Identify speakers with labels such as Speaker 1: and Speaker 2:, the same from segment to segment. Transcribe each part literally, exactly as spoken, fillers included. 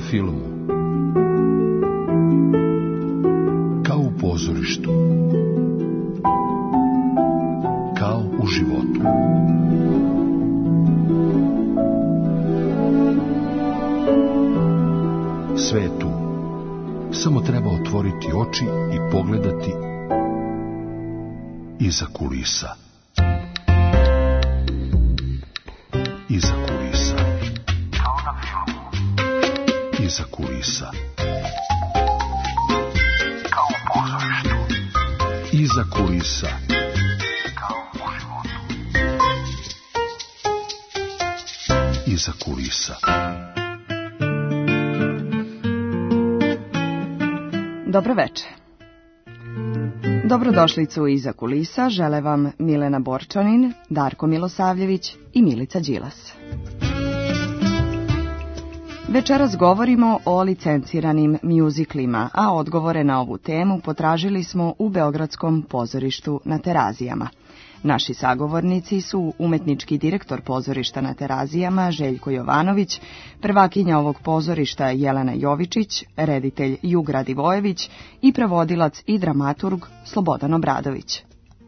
Speaker 1: filmu, kao u pozorištu, kao u životu. Sve je tu. Samo treba otvoriti oči i pogledati iza kulisa. Iza kulisa. Kao na filmu. Iza kulisa. Kao u pozorištu. Iza kulisa. Kao u životu. Iza kulisa.
Speaker 2: Dobro večer. Dobrodošlicu Iza kulisa žele vam Milena Borčanin, Darko Milosavljević i Milica Đilas. Večeras govorimo o licenciranim mjuziklima, a odgovore na ovu temu potražili smo u Beogradskom pozorištu na Terazijama. Naši sagovornici su umetnički direktor pozorišta na Terazijama Željko Jovanović, prvakinja ovog pozorišta Jelena Jovičić, reditelj Jug Radivojević i prevodilac i dramaturg Slobodan Obradović.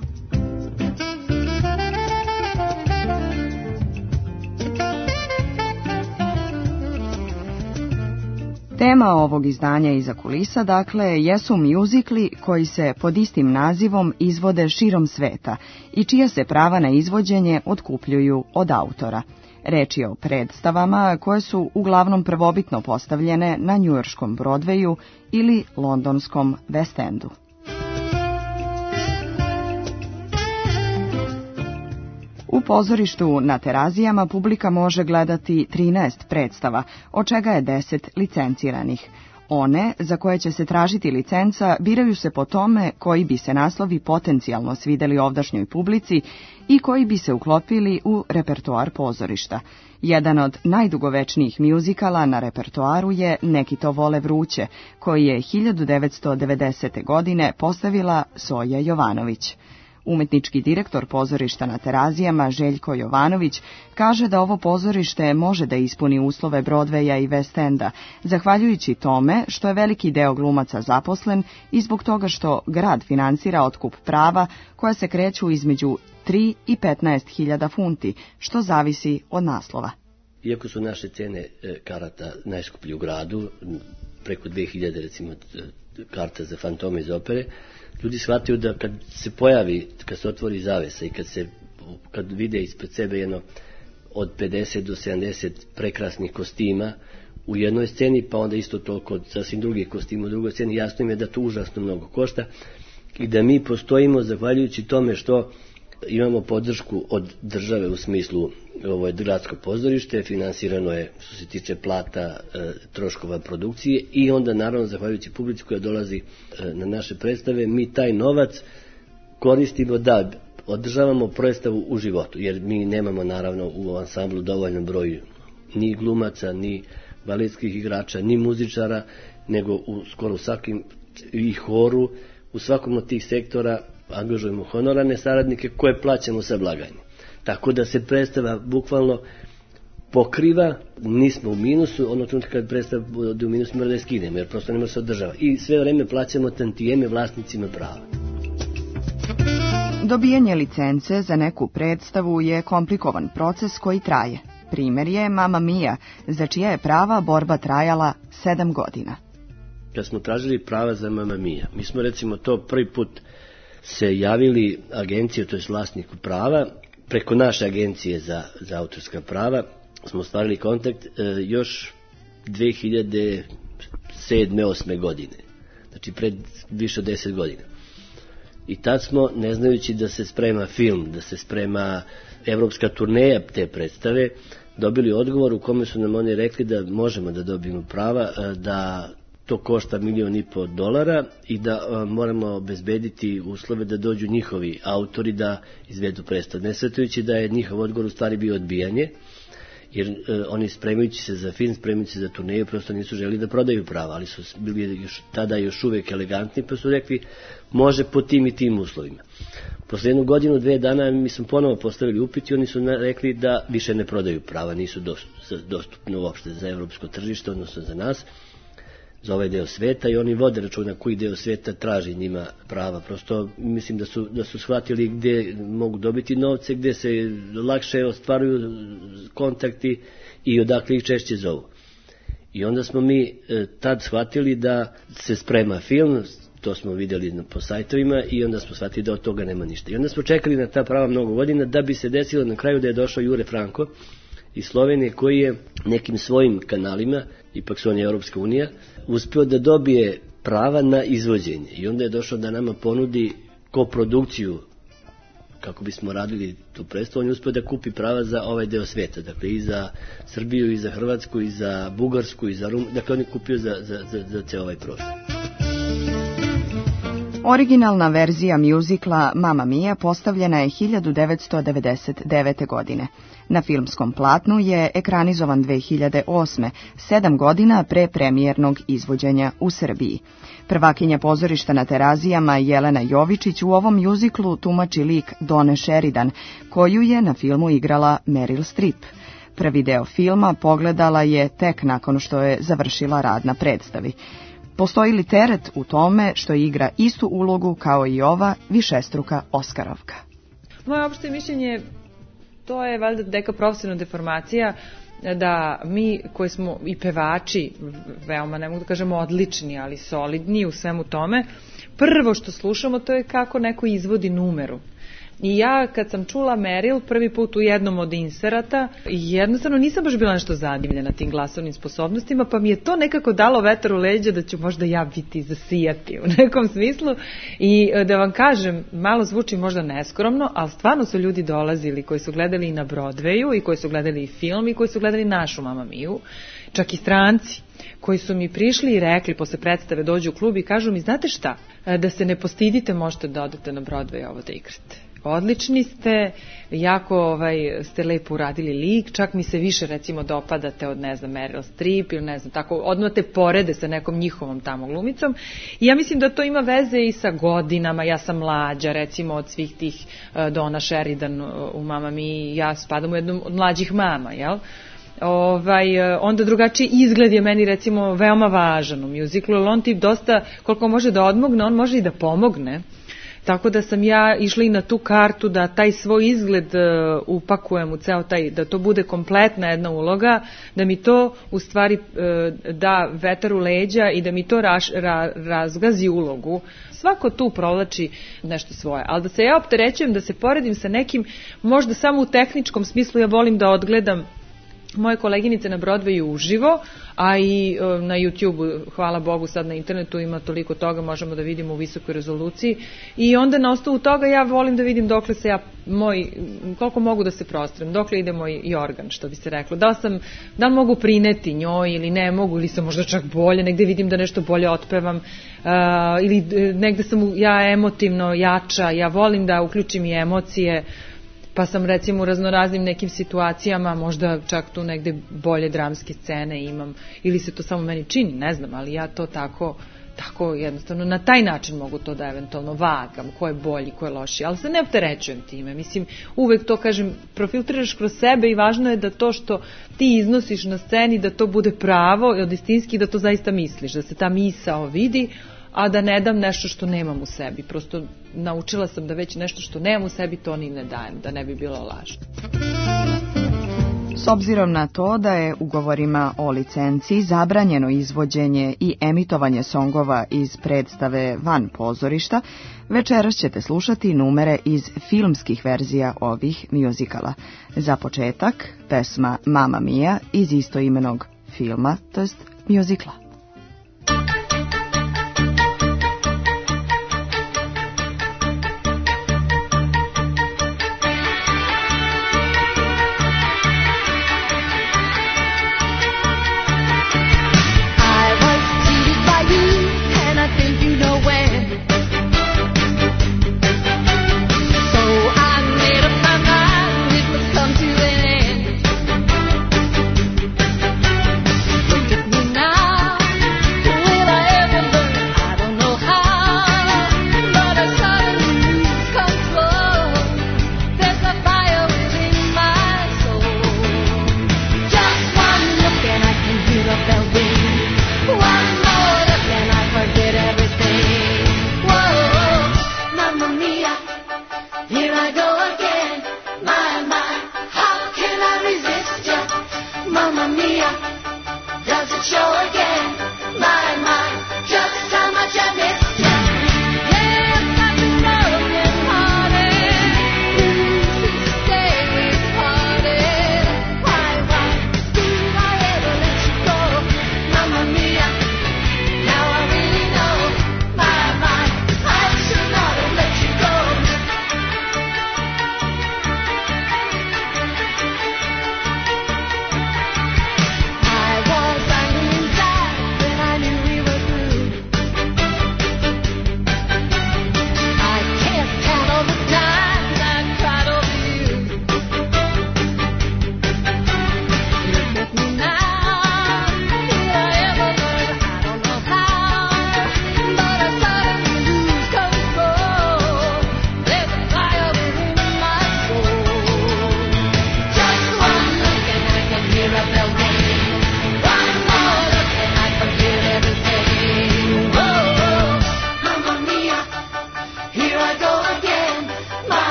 Speaker 2: Tema ovog izdanja Iza kulisa, dakle, jesu mjuzikli koji se pod istim nazivom izvode širom sveta i čija se prava na izvođenje otkupljuju od autora. Reč je o predstavama koje su uglavnom prvobitno postavljene na njujorškom Broadwayu ili londonskom West Endu. U pozorištu na Terazijama publika može gledati trinaest predstava, od čega je deset licenciranih. One, za koje će se tražiti licenca, biraju se po tome koji bi se naslovi potencijalno svideli ovdašnjoj publici i koji bi se uklopili u repertoar pozorišta. Jedan od najdugovečnijih mjuzikala na repertoaru je Neki to vole vruće, koji je hiljadu devetsto devedesete. godine postavila Soja Jovanović. Umetnički direktor pozorišta na Terazijama Željko Jovanović kaže da ovo pozorište može da ispuni uslove Broadwaya i West Enda, zahvaljujući tome što je veliki deo glumaca zaposlen i zbog toga što grad finansira otkup prava koja se kreću između tri i petnaest hiljada funti, što zavisi od naslova.
Speaker 3: Iako su naše cene karata najskuplje u gradu, preko dve hiljade recimo karta za Fantome iz opere, ljudi shvataju da kad se pojavi, kad se otvori zavesa i kad se kad vide ispred sebe jedno od pedeset do sedamdeset prekrasnih kostima u jednoj sceni, pa onda isto toliko od sasvim drugih kostima u drugoj sceni, jasno im je da to užasno mnogo košta i da mi postojimo zahvaljujući tome što imamo podršku od države u smislu ovo je gradsko pozorište, finansirano je što se tiče plata, e, troškova produkcije i onda naravno zahvaljujući publici koja dolazi e, na naše predstave, mi taj novac koristimo da održavamo predstavu u životu, jer mi nemamo naravno u ansamblu dovoljno broj ni glumaca, ni baletskih igrača, ni muzičara, nego u skoro svakim i horu, u svakom od tih sektora angažujemo honorarne saradnike koje plaćamo sa blagajne. Tako da se predstava bukvalno pokriva, nismo u minusu, ono trenutka kad predstava bude u minusu mora da je skinemo, jer prosto ne može se održava. I sve vreme plaćamo tantijeme vlasnicima prava.
Speaker 2: Dobijanje licence za neku predstavu je komplikovan proces koji traje. Primjer je Mamma Mia, za čija je prava borba trajala sedam godina.
Speaker 3: Kad smo tražili prava za Mamma Mia, mi smo recimo to prvi put se javili agencije, to je vlasniku prava, preko naše agencije za, za autorska prava, smo ostvarili kontakt e, još dve hiljade sedme osme. godine, znači pred više od deset godina. I tad smo, ne znajući da se sprema film, da se sprema evropska turneja te predstave, dobili odgovor u kome su nam oni rekli da možemo da dobijemo prava, da to košta milion i po dolara i da a, moramo obezbediti uslove da dođu njihovi autori da izvedu predstavu. Ne shvatajući da je njihov odgovor u stvari bio odbijanje, jer a, oni spremajući se za film, spremajući se za turneju, prosto nisu želi da prodaju prava, ali su bili još, tada još uvek elegantni, pa su rekli može po tim i tim uslovima. Posle jednu godinu, dve dana mi smo ponovo postavili upit i oni su rekli da više ne prodaju prava, nisu dostupne uopšte za evropsko tržište, odnosno za nas, za ovaj deo sveta, i oni vode računa koji deo sveta traži njima prava. Prosto mislim da su, da su shvatili gde mogu dobiti novce, gde se lakše ostvaruju kontakti i odakle ih češće zovu. I onda smo mi e, tad shvatili da se sprema film, to smo vidjeli po sajtovima, i onda smo shvatili da od toga nema ništa. I onda smo čekali na ta prava mnogo godina da bi se desilo na kraju da je došao Jure Franko iz Slovenije, koji je nekim svojim kanalima, ipak su oni Europska unija, uspeo da dobije prava na izvođenje. I onda je došao da nama ponudi koprodukciju kako bismo radili tu predstavu. On je uspeo da kupi prava za ovaj deo sveta, dakle i za Srbiju, i za Hrvatsku, i za Bugarsku, i za Rumuniju, dakle on je kupio za, za, za, za ceo ovaj prostor.
Speaker 2: Originalna verzija mjuzikla Mamma Mia postavljena je hiljadu devetsto devedeset devete. godine. Na filmskom platnu je ekranizovan dve hiljade osme, sedam godina pre premijernog izvođenja u Srbiji. Prvakinja pozorišta na Terazijama Jelena Jovičić u ovom mjuziklu tumači lik Done Sheridan, koju je na filmu igrala Meryl Streep. Prvi deo filma pogledala je tek nakon što je završila rad na predstavi. Postoji li teret u tome što igra istu ulogu kao i ova višestruka Oskarovka?
Speaker 4: Moje opšte mišljenje, to je valjda neka profesionalna deformacija, da mi koji smo i pevači, veoma, ne mogu da kažemo odlični, ali solidni u svemu tome, prvo što slušamo to je kako neko izvodi numeru. I ja kad sam čula Meryl prvi put u jednom od inserata, jednostavno nisam baš bila nešto zadivljena tim glasovnim sposobnostima, pa mi je to nekako dalo vetar u leđa da ću možda ja biti zasijati u nekom smislu. I da vam kažem, malo zvuči možda neskromno, ali stvarno su ljudi dolazili koji su gledali i na Broadwayu, i koji su gledali i film, i koji su gledali našu Mamma Miu, čak i stranci koji su mi prišli i rekli posle predstave, dođu u klub i kažu mi, znate šta, da se ne postidite, možete da odete na Broadway ovo da igrate. Odlični ste, jako ovaj, ste lepo uradili lik, čak mi se više recimo dopadate od, ne znam, Meryl Streep ili ne znam, tako, odmah te porede sa nekom njihovom tamo glumicom. I ja mislim da to ima veze i sa godinama, ja sam mlađa recimo od svih tih uh, Donna Sheridan uh, u Mamma Mii, ja spadam u jednu od mlađih mama, jel? Ovaj, onda drugačiji izgled je meni recimo veoma važan u mjuziklu, jer on ti dosta, koliko može da odmogne, on može i da pomogne. Tako da sam ja išla i na tu kartu da taj svoj izgled uh, upakujem u ceo taj, da to bude kompletna jedna uloga, da mi to u stvari uh, da vetar u leđa i da mi to raš, ra, razgazi ulogu. Svako tu provlači nešto svoje, ali da se ja opterećujem, da se poredim sa nekim, možda samo u tehničkom smislu, ja volim da odgledam moje koleginice na Broadwayu uživo, a i na YouTube, hvala Bogu, sad na internetu ima toliko toga, možemo da vidimo u visokoj rezoluciji, i onda na osnovu toga ja volim da vidim dokle se ja, moj, koliko mogu da se prostrem, dokle ide moj i organ, što bi se reklo, da li sam, da li mogu prineti njoj ili ne mogu, ili sam možda čak bolje, negde vidim da nešto bolje otpevam, uh, ili negde sam ja emotivno jača, ja volim da uključim i emocije, pa sam recimo u raznoraznim nekim situacijama, možda čak tu negde bolje dramske scene imam, ili se to samo meni čini, ne znam, ali ja to tako, tako jednostavno, na taj način mogu to da eventualno vagam, ko je bolji, ko je loši, ali se ne opterećujem time, mislim, uvek to, kažem, profiltriraš kroz sebe i važno je da to što ti iznosiš na sceni, da to bude pravo i istinski, da to zaista misliš, da se ta misao vidi, a da ne dam nešto što nemam u sebi. Prosto naučila sam da već nešto što nemam u sebi, to ni ne dajem, da ne bi bilo lažno.
Speaker 2: S obzirom na to da je ugovorima o licenciji zabranjeno izvođenje i emitovanje songova iz predstave van pozorišta, večeras ćete slušati numere iz filmskih verzija ovih mjuzikala. Za početak, pesma Mamma Mia iz istoimenog filma, to jest mjuzikla.
Speaker 5: Now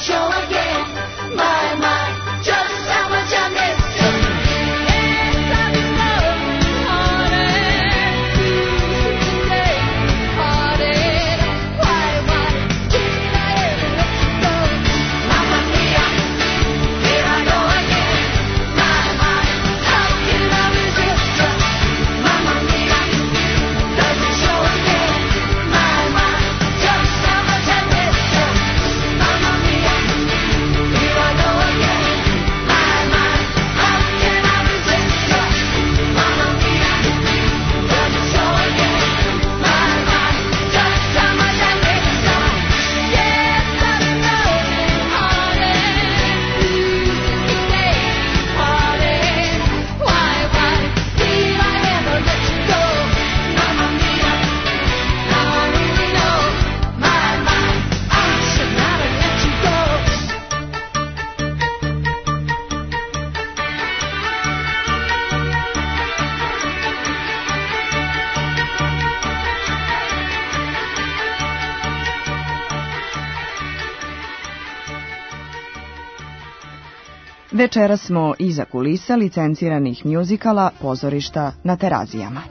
Speaker 2: Večeras smo iza kulisa licenciranih mjuzikala Pozorišta na Terazijama.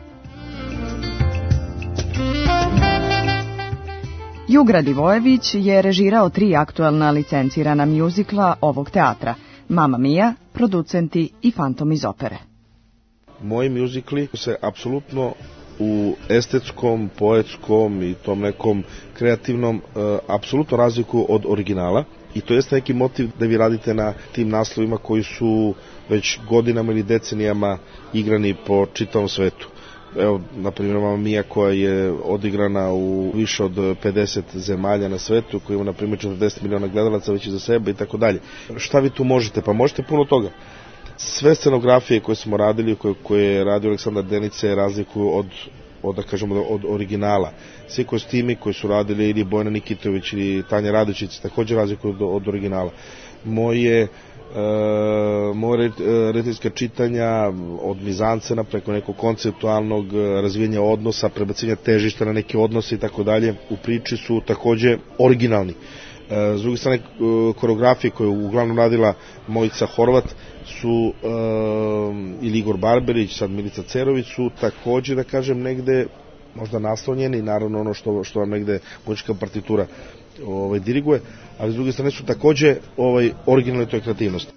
Speaker 2: Juga Divojević je režirao tri aktuelna licencirana mjuzikla ovog teatra: Mamma Mia, Producenti i Fantom iz opere.
Speaker 5: Moji mjuzikli se apsolutno u estetskom, poetskom i tom nekom kreativnom e, apsolutno razliku od originala. I to jeste neki motiv da vi radite na tim naslovima koji su već godinama ili decenijama igrani po čitavom svetu. Evo, na primjer, Mamma Mia koja je odigrana u više od pedeset zemalja na svetu, koja ima, na primjer, četrdeset miliona gledalaca već za sebe i tako dalje. Šta vi tu možete? Pa možete puno toga. Sve scenografije koje smo radili, koje, koje je radio Aleksandar Denice, razlikuju od, od, da kažemo, od originala. Svi kostimi koji su radili ili Bojana Nikitović ili Tanja Radočić također razlikuju od, od originala. Moje E, moje rediteljska čitanja od mizancena preko nekog konceptualnog razvijenja odnosa, prebacivanja težišta na neke odnose i tako dalje u priči su također originalni. E, s druge strane, koreografije koje je uglavnom radila Mojica Horvat su e, ili Igor Barberić, sad Milica Cerović, su također, da kažem, negde možda naslonjeni, naravno ono što, što vam negde muzička partitura ovaj, diriguje, ali s druge strane su također ovaj, originalne toj kreativnosti.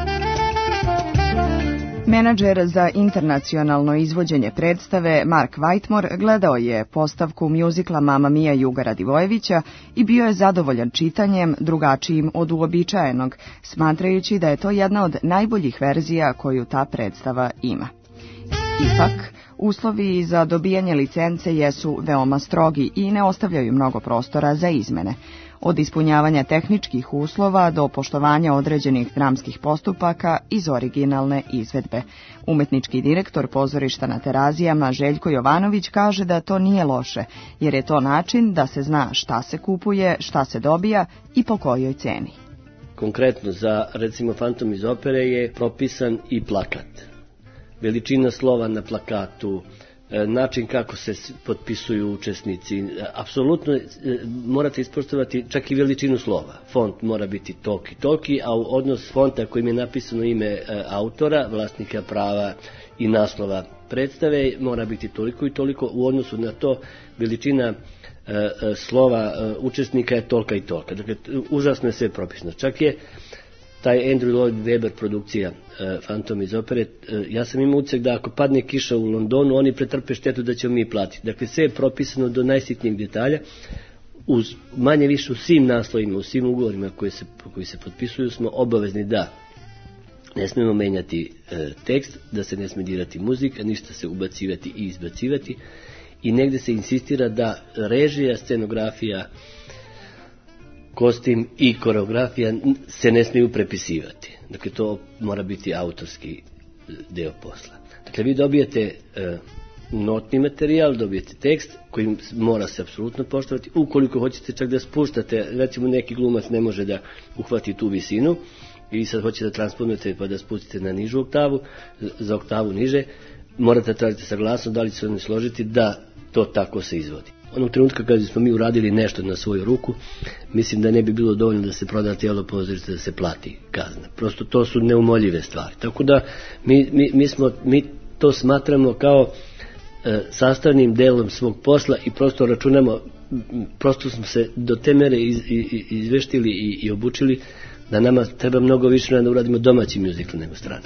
Speaker 2: Menadžer za internacionalno izvođenje predstave Mark Whitmore gledao je postavku mjuzikla Mamma Mia Juga Radivojevića i bio je zadovoljan čitanjem, drugačijim od uobičajenog, smatrajući da je to jedna od najboljih verzija koju ta predstava ima. Ipak, uslovi za dobijanje licence jesu veoma strogi i ne ostavljaju mnogo prostora za izmene. Od ispunjavanja tehničkih uslova do poštovanja određenih dramskih postupaka iz originalne izvedbe. Umetnički direktor Pozorišta na Terazijama Željko Jovanović kaže da to nije loše, jer je to način da se zna šta se kupuje, šta se dobija i po kojoj ceni.
Speaker 3: Konkretno za, recimo, Fantom iz opere je propisan i plakat. Veličina slova na plakatu, način kako se potpisuju učesnici, apsolutno morate ispoštovati čak i veličinu slova. Font mora biti toliki, toliki, a odnos fonta kojim je napisano ime autora, vlasnika prava i naslova predstave mora biti toliko i toliko, u odnosu na to veličina slova učesnika je tolika i tolika. Dakle, užasno je sve propisano. Čak je taj Andrew Lloyd Webber produkcija uh, Fantom iz opere, uh, ja sam imao utisak da ako padne kiša u Londonu, oni pretrpe štetu da ćemo mi platiti. Dakle, sve je propisano do najsitnijeg detalja, uz manje više u svim naslovima, u svim ugovorima koji se, koji se potpisuju smo obavezni da ne smijemo menjati uh, tekst, da se ne smije dirati muzika, ništa se ubacivati i izbacivati, i negde se insistira da režija, scenografija, kostim i koreografija se ne smiju prepisivati. Dakle, to mora biti autorski deo posla. Dakle, vi dobijete e, notni materijal, dobijete tekst koji mora se apsolutno poštovati. Ukoliko hoćete čak da spuštate, recimo neki glumac ne može da uhvati tu visinu i sad hoćete da transponujete pa da spustite na nižu oktavu, za oktavu niže, morate tražiti saglasnost da li će se oni složiti da to tako se izvodi. onog trenutka kada smo mi uradili nešto na svoju ruku, mislim da ne bi bilo dovoljno da se proda cijelo pozorište, da se plati kazna. Prosto to su neumoljive stvari. Tako da mi, mi, mi, smo, mi to smatramo kao e, sastavnim delom svog posla i prosto računamo, prosto smo se do te mere iz, iz, izveštili i, i obučili da nama treba mnogo više da uradimo domaći muzikl nego strani.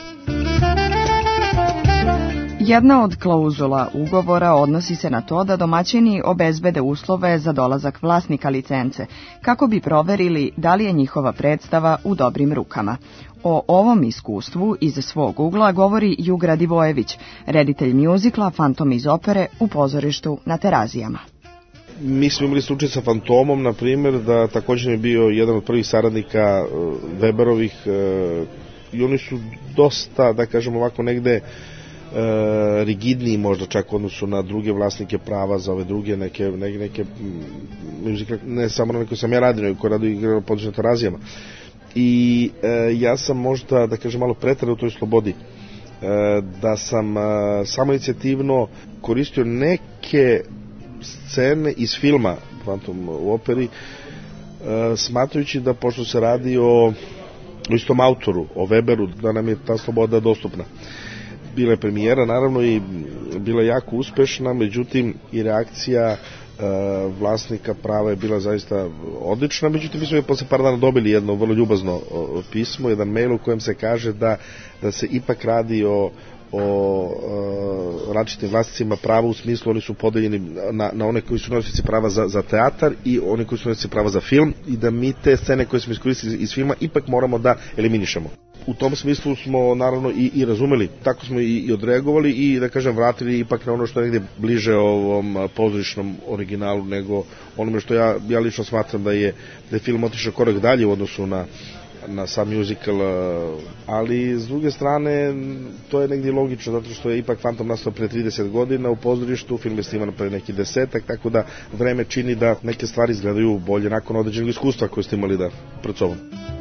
Speaker 2: Jedna od klauzula ugovora odnosi se na to da domaćini obezbede uslove za dolazak vlasnika licence, kako bi proverili da li je njihova predstava u dobrim rukama. O ovom iskustvu iz svog ugla govori Jugra Divojević, reditelj mjuzikla Fantom iz opere u pozorištu na Terazijama.
Speaker 5: Mi smo imali slučaj sa Fantomom, na primjer, da također je bio jedan od prvih saradnika Weberovih i oni su dosta, da kažem ovako, negde E, rigidniji možda čak u odnosu na druge vlasnike prava za ove druge neke, neke, neke muzike, ne samo na neko sam ja radio, nego koji radio igra na području Terazijama. I e, ja sam možda, da kažem, malo preterao u toj slobodi, e, da sam e, samo inicijativno koristio neke scene iz filma Fantom u operi, e, smatrajući da pošto se radi o, o istom autoru, o Weberu, da nam je ta sloboda dostupna. Bila je premijera, naravno, i bila jako uspešna, međutim i reakcija e, vlasnika prava je bila zaista odlična, međutim mi smo je posle par dana dobili jedno vrlo ljubazno o, pismo, jedan mail u kojem se kaže da, da se ipak radi o, o e, različitim vlasnicima prava, u smislu oni su podeljeni na, na one koji su nosioci prava za, za teatar i oni koji su nosioci prava za film, i da mi te scene koje smo iskoristili iz filma ipak moramo da eliminišemo. U tom smislu smo naravno i, i razumeli, tako smo i, i odreagovali i, da kažem, vratili ipak na ono što je negdje bliže ovom pozorišnom originalu nego onome što ja, ja lično smatram da je, da je film otišao korak dalje u odnosu na, na sam musical, ali s druge strane to je negdje logično, zato što je ipak Fantom nastao pre trideset godina u pozorištu, film je sniman pre neki desetak, tako da vreme čini da neke stvari izgledaju bolje nakon određenog iskustva koje ste imali da pred sobom.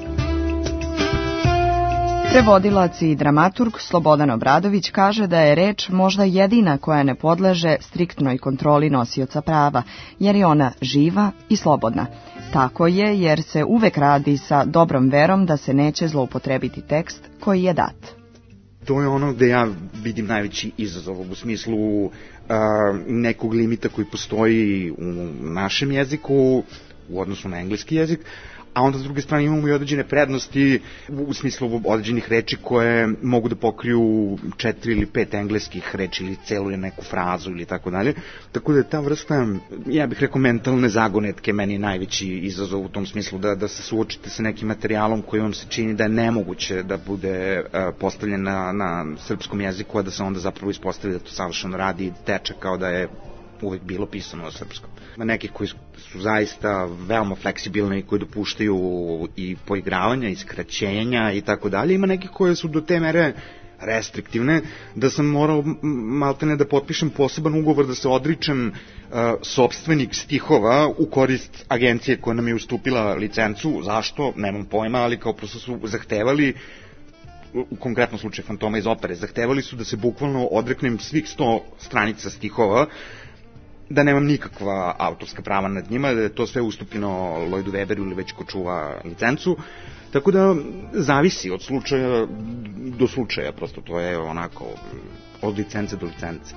Speaker 2: Prevodilac i dramaturg Slobodan Obradović kaže da je reč možda jedina koja ne podleže striktnoj kontroli nosioca prava, jer je ona živa i slobodna. Tako je jer se uvek radi sa dobrom verom da se neće zloupotrebiti tekst koji je dat.
Speaker 6: To je ono gde ja vidim najveći izazov u smislu a, nekog limita koji postoji u našem jeziku u odnosu na engleski jezik, a onda s druge strane imamo i određene prednosti u smislu određenih reči koje mogu da pokriju četiri ili pet engleskih reči ili celu ili neku frazu ili tako dalje. Tako da je ta vrsta, ja bih rekao, mentalne zagonetke meni je najveći izazov u tom smislu da, da se suočite sa nekim materijalom koji vam se čini da je nemoguće da bude uh, postavljen na, na srpskom jeziku, a da se onda zapravo ispostavi da to savršeno radi i teče kao da je uvek bilo pisano na srpskom. Ima nekih koji su zaista veoma fleksibilni i koji dopuštaju i poigravanja i skraćenja i tako dalje. Ima nekih koje su do te mere restriktivne da sam morao maltene da potpišem poseban ugovor da se odričem uh, sopstvenik stihova u korist agencije koja nam je ustupila licencu. Zašto? Nemam pojma, ali kao prosto su zahtevali, u konkretnom slučaju Fantoma iz opere, zahtevali su da se bukvalno odreknem svih sto stranica stihova, da nemam nikakva autorska prava nad njima, da je to sve ustupljeno Lloydu Weberu ili već ko čuva licencu. Tako da zavisi od slučaja do slučaja, prosto to je onako od licence do licence.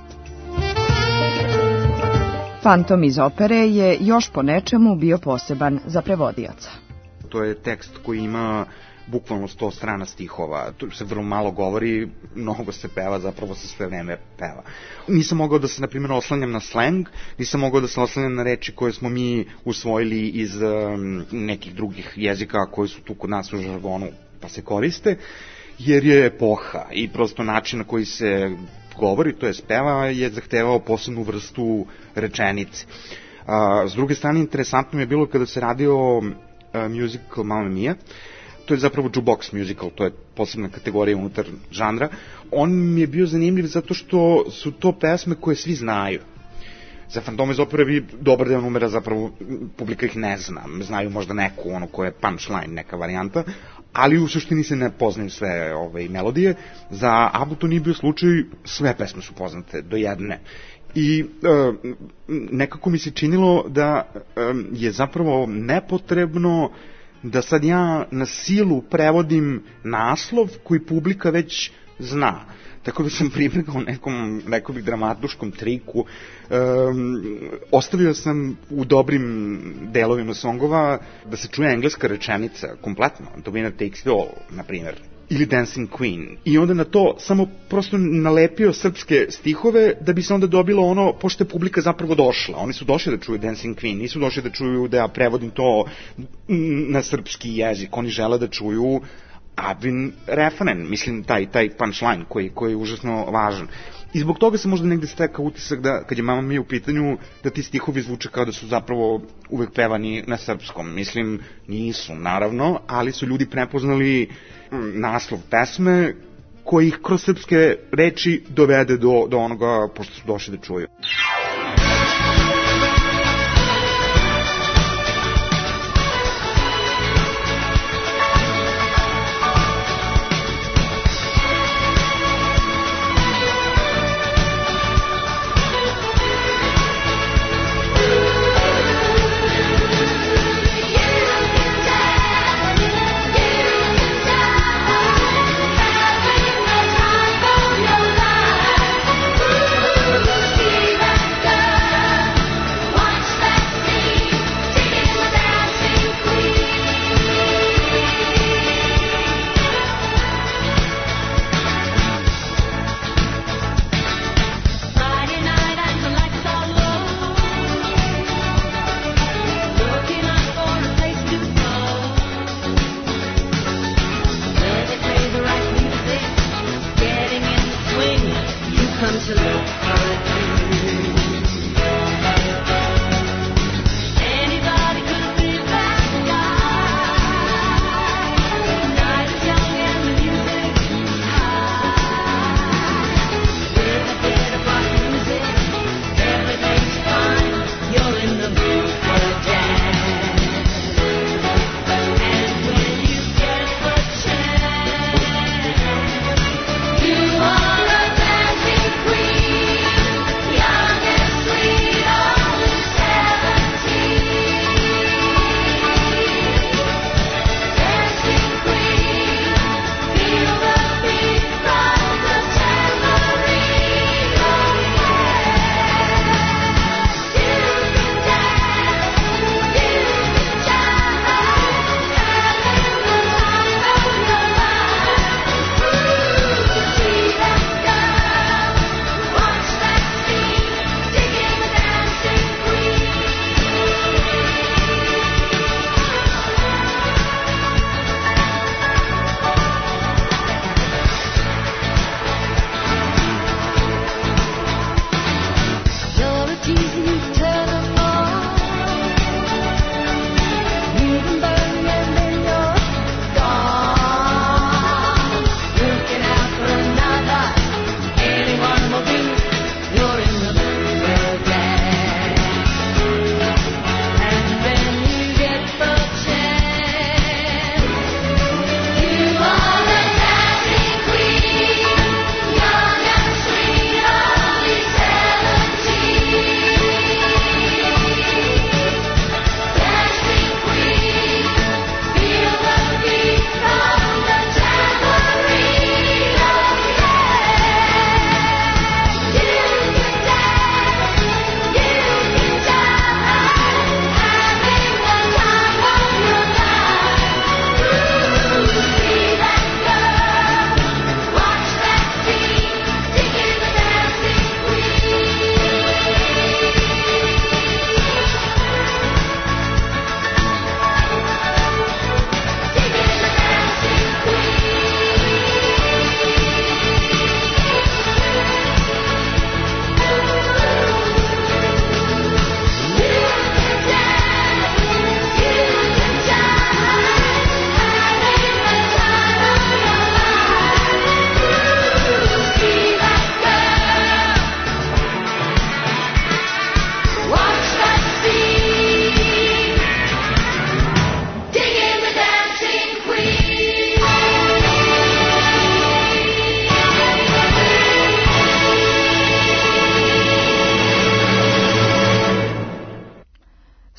Speaker 2: Fantom iz opere je još po nečemu bio poseban za prevodioca.
Speaker 6: To je tekst koji ima bukvalno sto strana stihova, tu se vrlo malo govori, mnogo se peva, zapravo se sve vreme peva. Nisam mogao da se, na primjer, oslanjam na slang, nisam mogao da se oslanjam na reči koje smo mi usvojili iz um, nekih drugih jezika koji su tu kod nas u žargonu pa se koriste, jer je epoha i prosto način na koji se govori, to je peva, je zahtevao posebnu vrstu rečenice. Uh, s druge strane, interesantno mi je bilo kada se radio uh, musical Mamma Mia. To je zapravo jukebox musical, to je posebna kategorija unutar žanra. On mi je bio zanimljiv zato što su to pesme koje svi znaju. Za Fantoma iz opere vi dobar deo numera zapravo publika ih ne zna. Znaju možda neku, ono koja je punchline, neka varijanta, ali u suštini se ne poznaju sve ove melodije. Za Abu to nije bio slučaj, sve pesme su poznate do jedne. i uh, nekako mi se činilo da um, je zapravo nepotrebno da sad ja na silu prevodim naslov koji publika već zna. Tako da sam pribegao nekom, nekom dramaturškom triku. Um, ostavio sam u dobrim delovima songova da se čuje engleska rečenica, kompletno, The Winner Takes It All, na primjer, ili Dancing Queen. I onda na to samo prosto nalepio srpske stihove da bi se onda dobilo ono, pošto je publika zapravo došla. Oni su došli da čuju Dancing Queen, nisu došli da čuju da ja prevodim to na srpski jezik. Oni žele da čuju Abin Refanen, mislim taj, taj punchline koji, koji je užasno važan. I zbog toga se možda negde stekao utisak da, kad je Mama Mia u pitanju, da ti stihovi zvuče kao da su zapravo uvek pevani na srpskom. Mislim, nisu, naravno, ali su ljudi prepoznali naslov pesme koji ih kroz srpske reči dovede do, do onoga pošto su došli da čuju.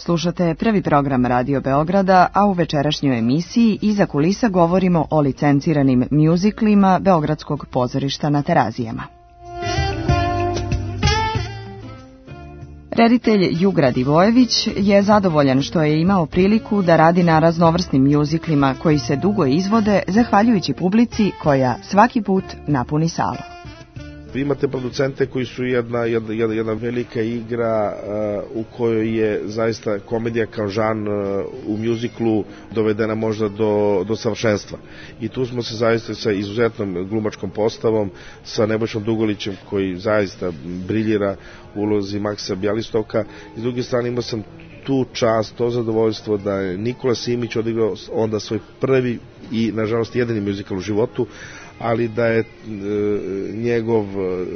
Speaker 2: Slušate prvi program Radio Beograda, a u večerašnjoj emisiji iza kulisa govorimo o licenciranim mjuziklima Beogradskog pozorišta na Terazijama. Reditelj Jugra Divojević je zadovoljan što je imao priliku da radi na raznovrsnim mjuziklima koji se dugo izvode zahvaljujući publici koja svaki put napuni salu.
Speaker 5: Vi imate producente koji su jedna, jedna, jedna velika igra uh, u kojoj je zaista komedija kao žan uh, u mjuziklu dovedena možda do, do savršenstva. I tu smo se zaista sa izuzetnom glumačkom postavom, sa Nebojšom Dugolićem koji zaista briljira u ulozi Maksa Bjelistoka. I s druge strane imao sam tu čast, to zadovoljstvo da je Nikola Simić odigrao onda svoj prvi i nažalost jedini mjuzikal u životu, ali da je e, njegov e,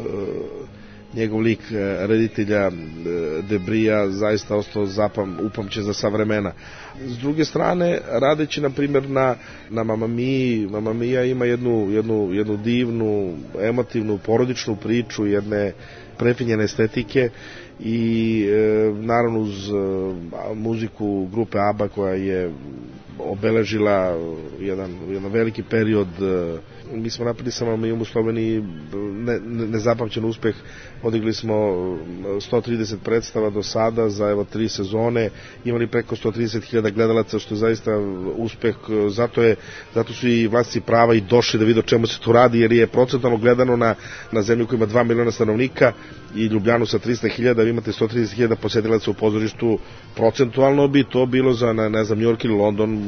Speaker 5: njegov lik e, reditelja e, Debrija zaista ostao zapam, upamćen za sva vremena. S druge strane, radeći na primjer na, na Mamma Mia, Mamma Mia ima jednu, jednu, jednu divnu, emotivnu, porodičnu priču, jedne prefinjene estetike i e, naravno uz e, muziku grupe ABBA koja je obeležila jedan, jedan veliki period. E, mi smo napravili sa Mamma Mijom u Sloveniji ne, ne, nezapamćen uspeh, odigli smo sto trideset predstava do sada za evo tri sezone, imali preko sto trideset hiljada gledalaca, što je zaista uspeh, zato, je, zato su i vlasnici prava i došli da vide o čemu se tu radi, jer je procentalno gledano na, na zemlju koja ima dva miliona stanovnika i Ljubljanu sa trista hiljada, vi imate sto trideset hiljada posetilaca u pozorištu, procentualno bi to bilo za, ne znam, New York ili London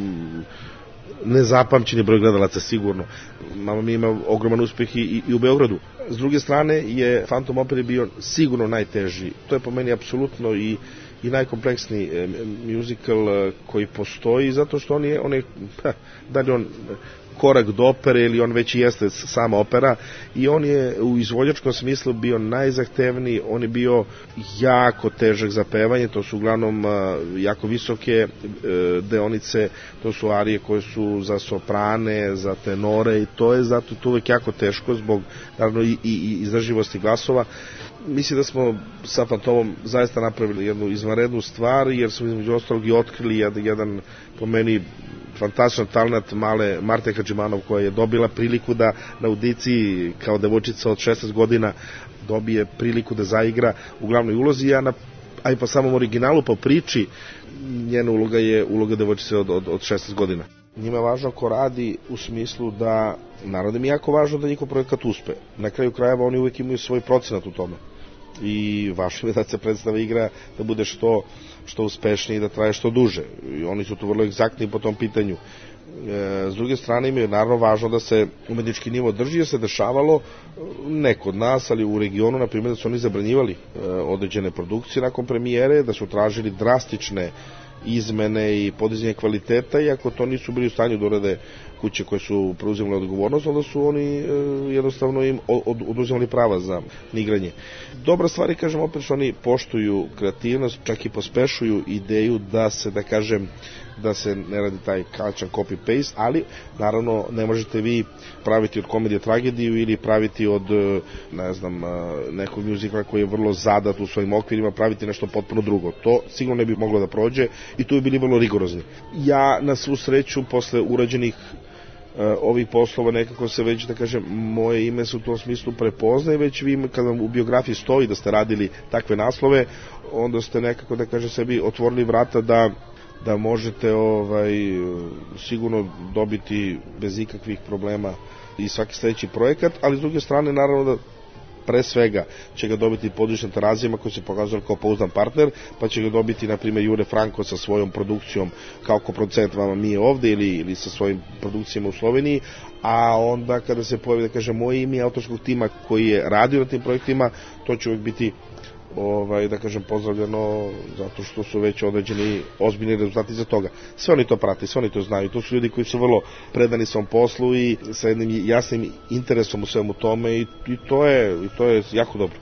Speaker 5: nezapamćeni broj gledalaca sigurno. Mamma Mia ima ogroman uspeh i, i, i u Beogradu. S druge strane je Phantom Opera bio sigurno najteži. To je po meni apsolutno i, i najkompleksniji e, musical e, koji postoji, zato što on je, on je ha, da li on korak do opere ili on već i jeste sama opera i on je u izvođačkom smislu bio najzahtevniji, on je bio jako težak za pevanje, to su uglavnom uh, jako visoke uh, deonice, to su arije koje su za soprane, za tenore i to je zato to uvek jako teško zbog naravno i, i, i izdrživosti glasova. Mislim da smo sa Fantomom zaista napravili jednu izvanrednu stvar, jer smo između ostalog i otkrili jedan, jedan po meni fantastičan talent male Marte Hadžimanov, koja je dobila priliku da na audiciji kao devojčica od šesnaest godina dobije priliku da zaigra u glavnoj ulozi, a, na, a i po samom originalu, po priči, njena uloga je uloga devojčice od, od, od šesnaest godina. Njima je važno ko radi u smislu da, naravno mi je jako važno da njihov projekat uspe. Na kraju krajeva oni uvijek imaju svoj procenat u tome. I važno je da se predstava igra da bude što, što uspešniji i da traje što duže. I oni su tu vrlo egzaktni po tom pitanju. E, s druge strane im je naravno važno da se umetnički nivo drži, jer se dešavalo ne kod nas, ali u regionu, na primjer, da su oni zabranjivali e, određene produkcije nakon premijere, da su tražili drastične izmene i podizanje kvaliteta, iako to nisu bili u stanju da urade kuće koje su preuzimale odgovornost, onda su oni e, jednostavno im od, oduzimali prava za igranje. Dobra stvar je, kažem, opet što oni poštuju kreativnost, čak i pospešuju ideju da se, da kažem, da se ne radi taj kačan copy-paste, ali naravno ne možete vi praviti od komedije tragediju ili praviti od, ne znam, nekog muzikala koji je vrlo zadat u svojim okvirima, praviti nešto potpuno drugo. To sigurno ne bi moglo da prođe i tu bi bili vrlo rigorozni. Ja, na svu sreću, posle urađenih ovih poslova nekako se već, da kažem, moje ime se u tom smislu prepoznaje, već vi kada u biografiji stoji da ste radili takve naslove, onda ste nekako, da kažem, sebi otvorili vrata da da možete ovaj sigurno dobiti bez ikakvih problema i svaki sledeći projekat, ali s druge strane naravno da pre svega će ga dobiti područnim Terazijama koji se pokazali kao pouzdan partner, pa će ga dobiti na primjer Jure Franko sa svojom produkcijom kao koproducent Mamma Mia ovde ili, ili sa svojim produkcijama u Sloveniji, a onda kada se pojavi, da kažem, moje ime autorskog tima koji je radio na tim projektima, to će uvijek biti ovaj, da kažem, pozdravljeno, zato što su već određeni ozbiljni rezultati za toga. Sve oni to prate, sve oni to znaju. To su ljudi koji su vrlo predani svom poslu i sa jednim jasnim interesom u svemu tome i, i, to, je, i to je jako dobro.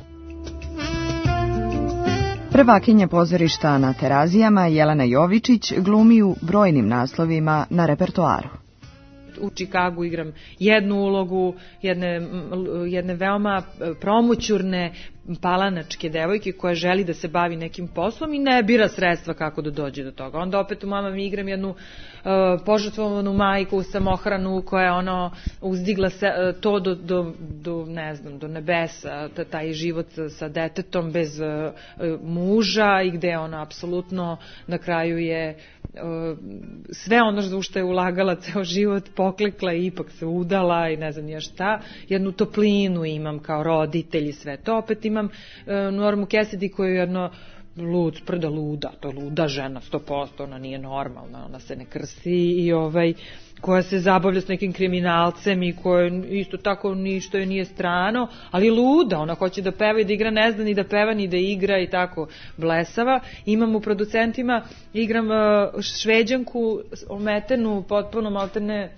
Speaker 2: Prvakinja pozorišta na Terazijama Jelena Jovičić glumi u brojnim naslovima na repertoaru.
Speaker 4: U Čikagu igram jednu ulogu, jedne, jedne veoma promućurne, palanačke devojke koja želi da se bavi nekim poslom i ne bira sredstva kako da dođe do toga. Onda opet u Mama Mi igram jednu uh, požrtvovanu majku, samohranu koja ono uzdigla se, uh, to do, do, do, ne znam, do nebesa, taj život sa detetom bez uh, muža i gde ona apsolutno na kraju je uh, sve ono u što je ulagala ceo život poklekla i ipak se udala i ne znam ja šta. Jednu toplinu imam kao roditelj i sve to. Opet imam uh, Normu Cassidy koju je jedno lud, sprda luda, to je luda žena, sto posto, ona nije normalna, ona se ne krsi i ovaj, koja se zabavlja s nekim kriminalcem i koja isto tako ništa je nije strano, ali luda, ona hoće da peva i da igra, ne zna ni da peva ni da igra i tako blesava. Imam u producentima, igram uh, Šveđanku ometenu, potpuno maltene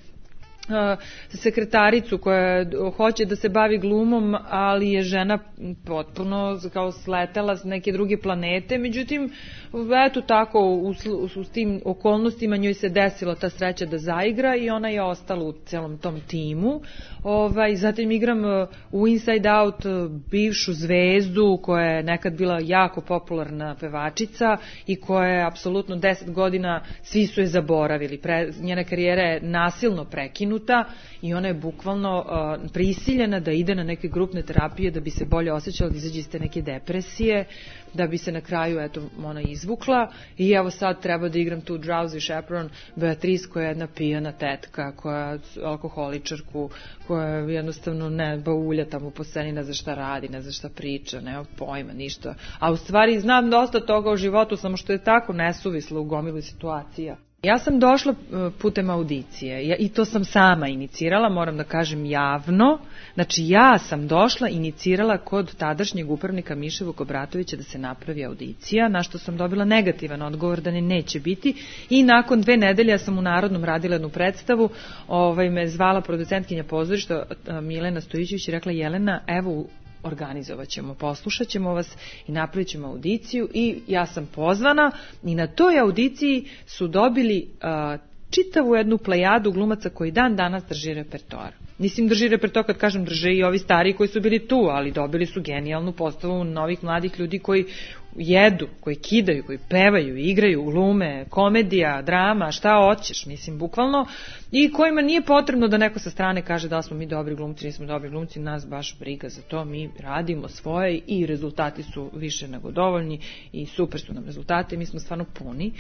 Speaker 4: sekretaricu koja hoće da se bavi glumom, ali je žena potpuno kao sletela s neke druge planete. Međutim, eto tako, u, u, u tim okolnostima njoj se desila ta sreća da zaigra i ona je ostala u celom tom timu. Ovaj, zatim igram u Inside Out bivšu zvezdu koja je nekad bila jako popularna pevačica i koja je apsolutno deset godina, svi su je zaboravili. Pre, njena karijera je nasilno prekinuta i ona je bukvalno uh, prisiljena da ide na neke grupne terapije da bi se bolje osjećala, da izađe iz te neke depresije, da bi se na kraju eto ona izvukla i evo sad treba da igram tu Drowsy Chaperone Beatrice koja je jedna pijana tetka, koja je alkoholičarku, koja jednostavno ne baulja tamo po sceni, ne zna šta radi, ne zna šta priča, nema pojma, ništa. A u stvari znam dosta toga o životu, samo što je tako nesuvislo u gomilu situacija. Ja sam došla putem audicije i to sam sama inicirala, moram da kažem javno. Znači ja sam došla, inicirala kod tadašnjeg upravnika Miševog Obratovića da se napravi audicija, na što sam dobila negativan odgovor da ne neće biti i nakon dve nedelje ja sam u Narodnom radila jednu predstavu, ovaj, me zvala producentkinja pozorišta Milena Stojićević i rekla Jelena, evo organizovat ćemo, poslušat ćemo vas i napravit ćemo audiciju i ja sam pozvana i na toj audiciji su dobili uh, čitavu jednu plejadu glumaca koji dan danas drži repertoar. Mislim drži repertoar kad kažem drže i ovi stariji koji su bili tu, ali dobili su genijalnu postavu novih mladih ljudi koji jedu, koji kidaju, koji pevaju, igraju, glume, komedija, drama, šta hoćeš, mislim, bukvalno, i kojima nije potrebno da neko sa strane kaže da smo mi dobri glumci, nismo dobri glumci, nas baš briga za to, mi radimo svoje i rezultati su više nego dovoljni i super su nam rezultati, mi smo stvarno puni.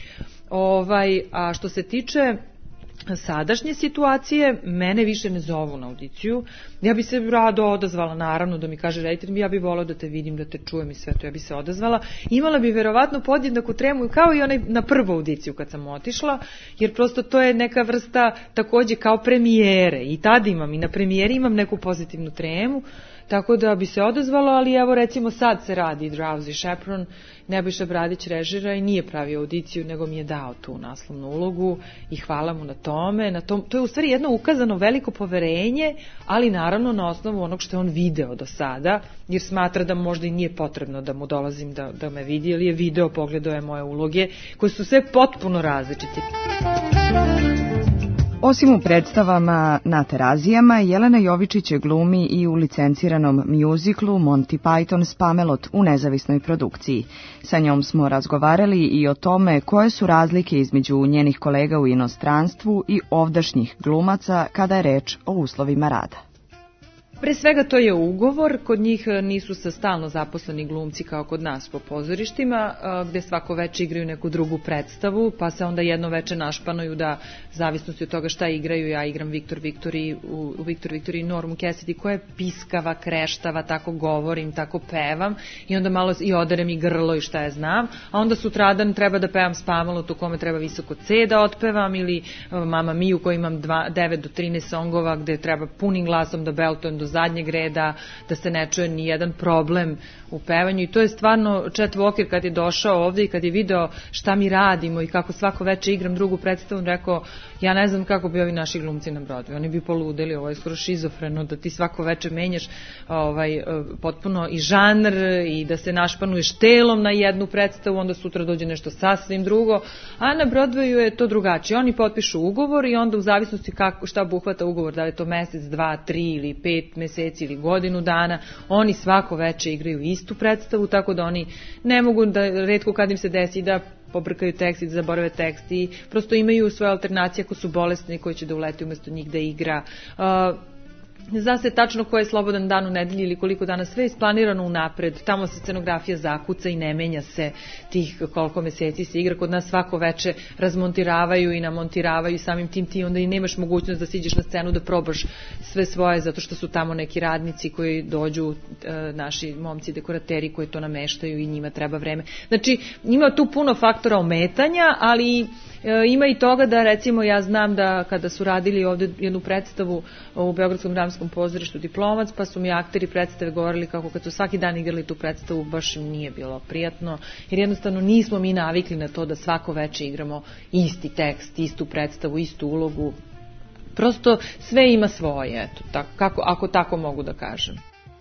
Speaker 4: Ovaj, a što se tiče sadašnje situacije, mene više ne zovu na audiciju. Ja bi se rado odazvala, naravno, da mi kaže reditelj, ja bi volao da te vidim, da te čujem i sve to, ja bi se odazvala. Imala bi verovatno podjednaku tremu kao i onaj na prvu audiciju kad sam otišla, jer prosto to je neka vrsta takođe kao premijere i tad imam i na premijeri imam neku pozitivnu tremu, tako da bi se odazvalo, ali evo recimo sad se radi Drowsy Chaperone, Nebojša Bradić režira i nije pravio audiciju, nego mi je dao tu naslovnu ulogu i hvala mu na tome. Na tom, to je u stvari jedno ukazano veliko poverenje, ali naravno na osnovu onog što je on video do sada, jer smatra da možda i nije potrebno da mu dolazim da, da me vidi, jer je video, pogledao je moje uloge, koje su sve potpuno različite.
Speaker 2: Osim u predstavama na Terazijama, Jelena Jovičić je glumi i u licenciranom mjuziklu Monty Python Spamelot u nezavisnoj produkciji. Sa njom smo razgovarali i o tome koje su razlike između njenih kolega u inostranstvu i ovdašnjih glumaca kada je reč o uslovima rada.
Speaker 4: Pre svega to je ugovor, kod njih nisu sa stalno zaposleni glumci kao kod nas po pozorištima, gde svako veče igraju neku drugu predstavu, pa se onda jedno veče našpanuju da, zavisnosti od toga šta igraju, ja igram Viktor Viktori, u, u Viktor Viktori Normu Cassidy, koja je piskava, kreštava, tako govorim, tako pevam, i onda malo i oderem i grlo i šta ja znam, a onda sutradan treba da pevam Spamalot u kome treba visoko C da otpevam, ili Mama Mi u kojoj imam devet do trinaest songova gde treba punim glasom da beltujem do zadnjeg reda, da se ne čuje ni jedan problem u pevanju, i to je stvarno Chet Walker kad je došao ovde i kad je video šta mi radimo i kako svako veče igram drugu predstavu, rekao, ja ne znam kako bi ovi naši glumci na Broadway, oni bi poludeli, ovo je skoro šizofreno da ti svako veče menjaš ovaj, potpuno i žanr i da se našpanuješ telom na jednu predstavu, onda sutra dođe nešto sasvim drugo, a na Broadwayu je to drugačije, oni potpišu ugovor i onda u zavisnosti kako, šta obuhvata ugovor, da li je to mesec, dva, tri ili pet meseci ili godinu dana, oni svako veče igraju istu predstavu, tako da oni ne mogu da, retko kad im se desi da pobrkaju tekst i da zaborave tekst i prosto imaju svoje alternacije ako su bolesni koji će da uleti umjesto njih da igra. Uh, Zna se tačno ko je slobodan dan u nedelji ili koliko dana, sve je isplanirano unapred, tamo se scenografija zakuca i ne menja se tih koliko meseci se igra, kod nas svako veče razmontiravaju i namontiravaju i samim tim ti onda i nemaš mogućnost da siđeš na scenu da probaš sve svoje, zato što su tamo neki radnici koji dođu, naši momci dekorateri koji to nameštaju i njima treba vreme. Znači ima tu puno faktora ometanja, ali ima i toga da recimo ja znam da kada su radili ovde jednu predstavu u Beogradskom dramskom pozorištu Diplomac, pa su mi akteri predstave govorili kako kad su svaki dan igrali tu predstavu baš im nije bilo prijatno, jer jednostavno nismo mi navikli na to da svako veče igramo isti tekst, istu predstavu, istu ulogu. Prosto sve ima svoje, eto, tako, kako, ako tako mogu da kažem.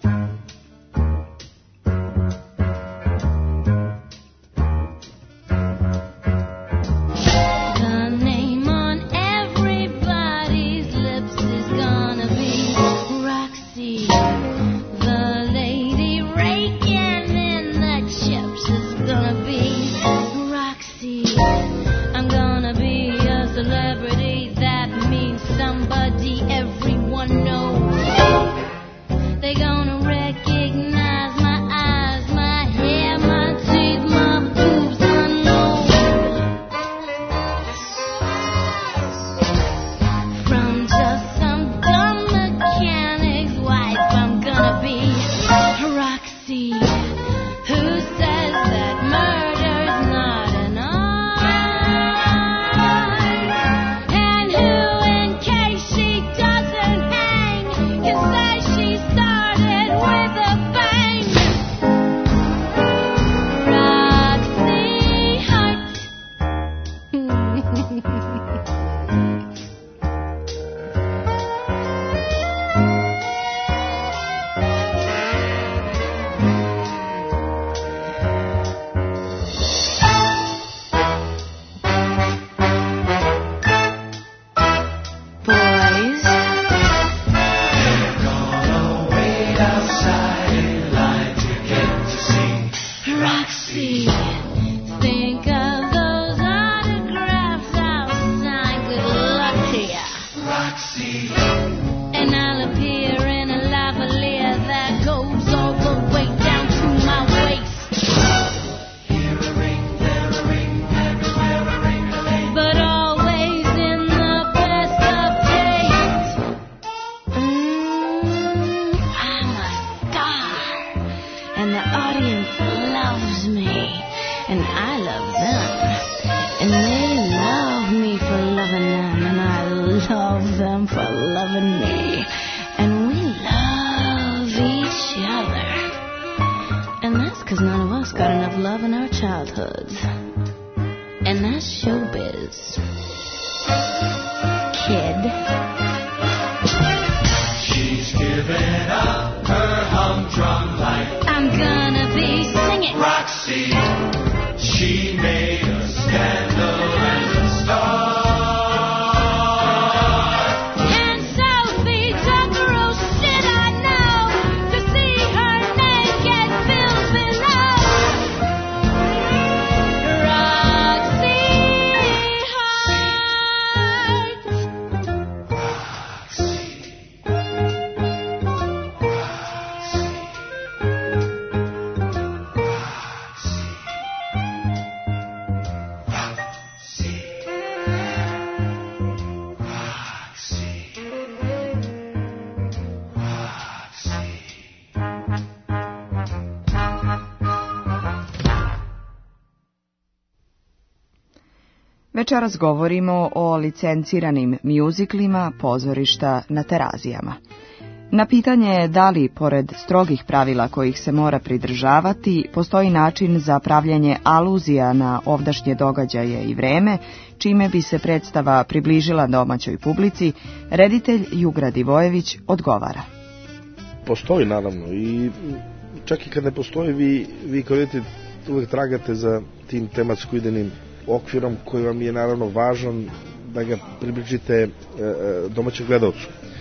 Speaker 2: Večeras govorimo o licenciranim mjuziklima pozorišta na Terazijama. Na pitanje da li, pored strogih pravila kojih se mora pridržavati, postoji način za pravljanje aluzija na ovdašnje događaje i vreme, čime bi se predstava približila domaćoj publici, reditelj Jugra Divojević odgovara.
Speaker 5: Postoji, naravno, i čak i kad ne postoji, vi, vi kao reditelj uvek tragate za tim tematsko-idejnim okvirom koji vam je naravno važan da ga približite domaćem gledalcu.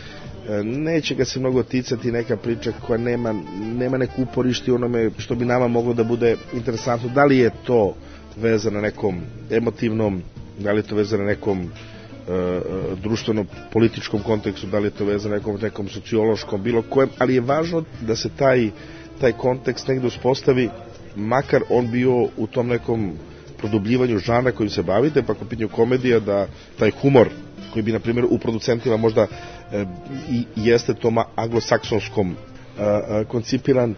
Speaker 5: neće ga se mnogo ticati neka priča koja nema, nema neku uporište onome što bi nama moglo da bude interesantno. Da li je to veza na nekom emotivnom, da li je to veza na nekom uh, društveno-političkom kontekstu, da li je to veza na nekom, nekom sociološkom, bilo kojem, ali je važno da se taj, taj kontekst negde uspostavi, makar on bio u tom nekom produbljivanju žanra kojim se bavite, pa ako pitnju komedija, da taj humor koji bi, na primjer, u producentima možda e, i jeste tom anglosaksonskom e, e, koncipiran.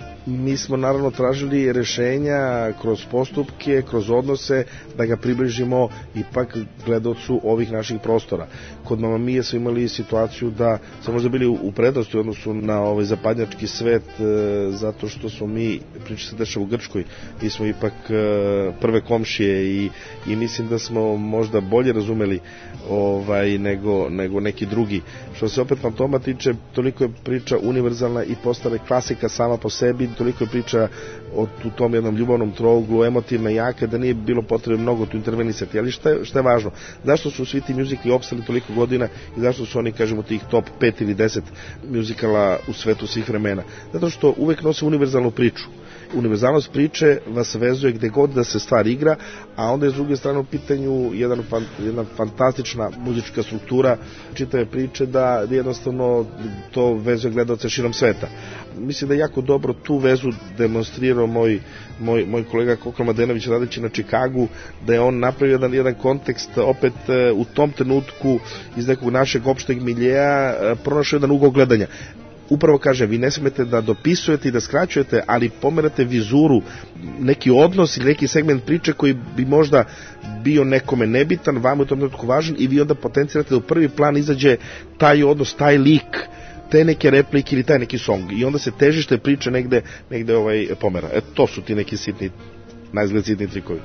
Speaker 5: Mi smo naravno tražili rešenja kroz postupke, kroz odnose, da ga približimo ipak gledaocu ovih naših prostora. Kod Mama Mije smo imali situaciju da smo možda bili u prednosti u odnosu na ovaj zapadnjački svet, e, zato što smo mi, priča se dešava u Grčkoj, mi smo ipak e, prve komšije i, i mislim da smo možda bolje razumeli ovaj, nego, nego neki drugi. Što se opet Fantoma tiče, toliko je priča univerzalna i postane klasika sama po sebi, toliko je priča o u tom jednom ljubavnom trouglu, emotivna, jaka, da nije bilo potrebe mnogo tu intervenisati. Ali šta je, šta je važno? Zašto su svi ti mjuzikli opstali toliko godina i zašto su oni, kažemo, tih top pet ili deset mjuzikala u svetu svih vremena? Zato što uvek nose univerzalnu priču. Univerzalnost priče vas vezuje gde god da se stvar igra, a onda je s druge strane u pitanju jedan, jedna fantastična muzička struktura čitave priče, da jednostavno to vezuje gledaoce širom sveta. Mislim da je jako dobro tu vezu demonstrirao moj, moj, moj kolega Kokra Mladenović radeći na Čikagu, da je on napravio jedan, jedan kontekst opet u tom trenutku iz nekog našeg opšteg miljeja pronašao jedan ugao gledanja. Upravo kaže, vi ne smete da dopisujete i da skraćujete, ali pomerate vizuru, neki odnos ili neki segment priče koji bi možda bio nekome nebitan, vama u tom trenutku važan, i vi onda potencirate da u prvi plan izađe taj odnos, taj lik, te neke replike ili taj neki song. I onda se težište priče negde, negde ovaj pomera. E, to su ti neki sitni, najizgled sitni trikovi.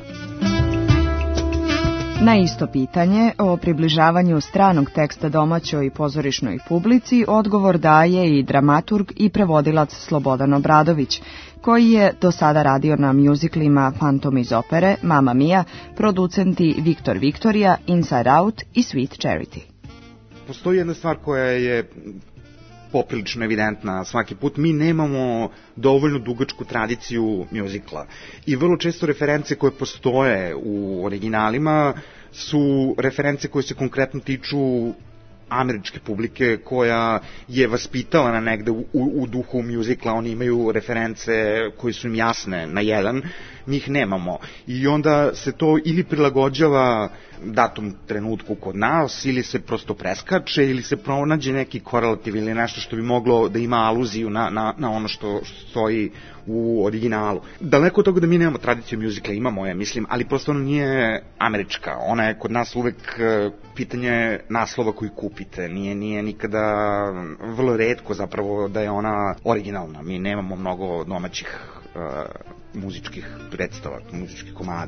Speaker 2: Na isto pitanje o približavanju stranog teksta domaćoj pozorišnoj publici odgovor daje i dramaturg i prevodilac Slobodan Obradović, koji je do sada radio na mjuziklima Fantom iz opere, Mama Mia, producenti Viktor Viktorija, Inside Out i Sweet Charity.
Speaker 6: Postoji jedna stvar koja je poprilično evidentna svaki put. Mi nemamo dovoljno dugačku tradiciju mjuzikla i vrlo često reference koje postoje u originalima su reference koje se konkretno tiču američke publike koja je vaspitala negde u, u duhu mjuzikla. Oni imaju reference koje su im jasne na jedan, njih nemamo. I onda se to ili prilagođava datom trenutku kod nas, ili se prosto preskače, ili se pronađe neki korelativ ili nešto što bi moglo da ima aluziju na, na, na ono što, što stoji u originalu. Daleko od toga da mi nemamo tradiciju mjuzikla, imamo je, mislim, ali prosto ona nije američka. Ona je kod nas uvek pitanje naslova koji kupite. Nije, nije nikada, vrlo retko zapravo da je ona originalna. Mi nemamo mnogo domaćih uh, muzičkih predstava, muzičkih komada.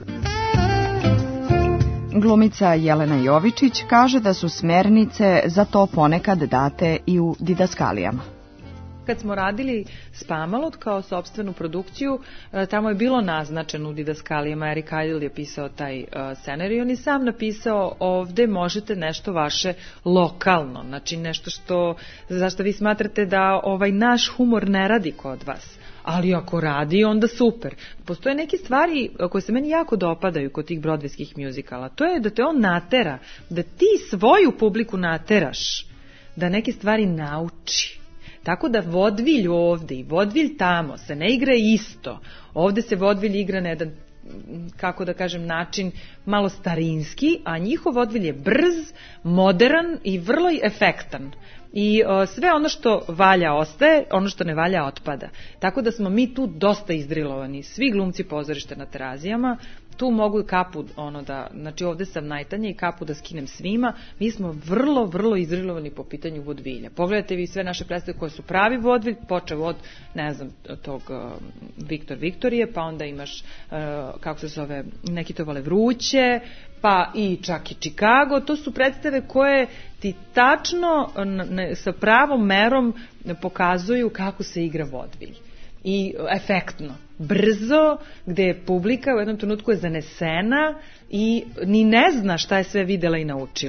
Speaker 2: Glumica Jelena Jovičić kaže da su smernice za to ponekad date i u didaskalijama.
Speaker 4: Kad smo radili Spamalot kao sopstvenu produkciju, tamo je bilo naznačeno u didaskalijama, Erik Idle je pisao taj scenarij, on je sam napisao ovde možete nešto vaše lokalno, znači nešto što, zašto vi smatrate da ovaj naš humor ne radi kod vas. Ali ako radi, onda super. Postoje neke stvari koje se meni jako dopadaju kod tih brodvejskih mjuzikala. To je da te on natera, da ti svoju publiku nateraš, da neke stvari nauči. Tako da vodvilj ovde i vodvilj tamo se ne igra isto. Ovde se vodvilj igra na jedan, kako da kažem, način malo starinski, a njihov vodvilj je brz, modern i vrlo efektan. I o, sve ono što valja ostaje, ono što ne valja otpada. Tako da smo mi tu dosta izdrilovani, svi glumci pozorišta na Terazijama, tu mogu kapu, ono da, znači ovde sam najtanje i kapu da skinem svima, mi smo vrlo, vrlo izdrilovani po pitanju vodvilja. Pogledajte vi sve naše predstave koje su pravi vodvilj, počeo od, ne znam, tog uh, Viktor Viktorije, pa onda imaš, uh, kako se zove, neki to vole vruće, pa i čak i Chicago, to su predstave koje ti tačno ne, sa pravom merom pokazuju kako se igra vodvilj. I efektno, brzo, gde je publika u jednom trenutku je zanesena i ni ne zna šta je sve videla i naučila.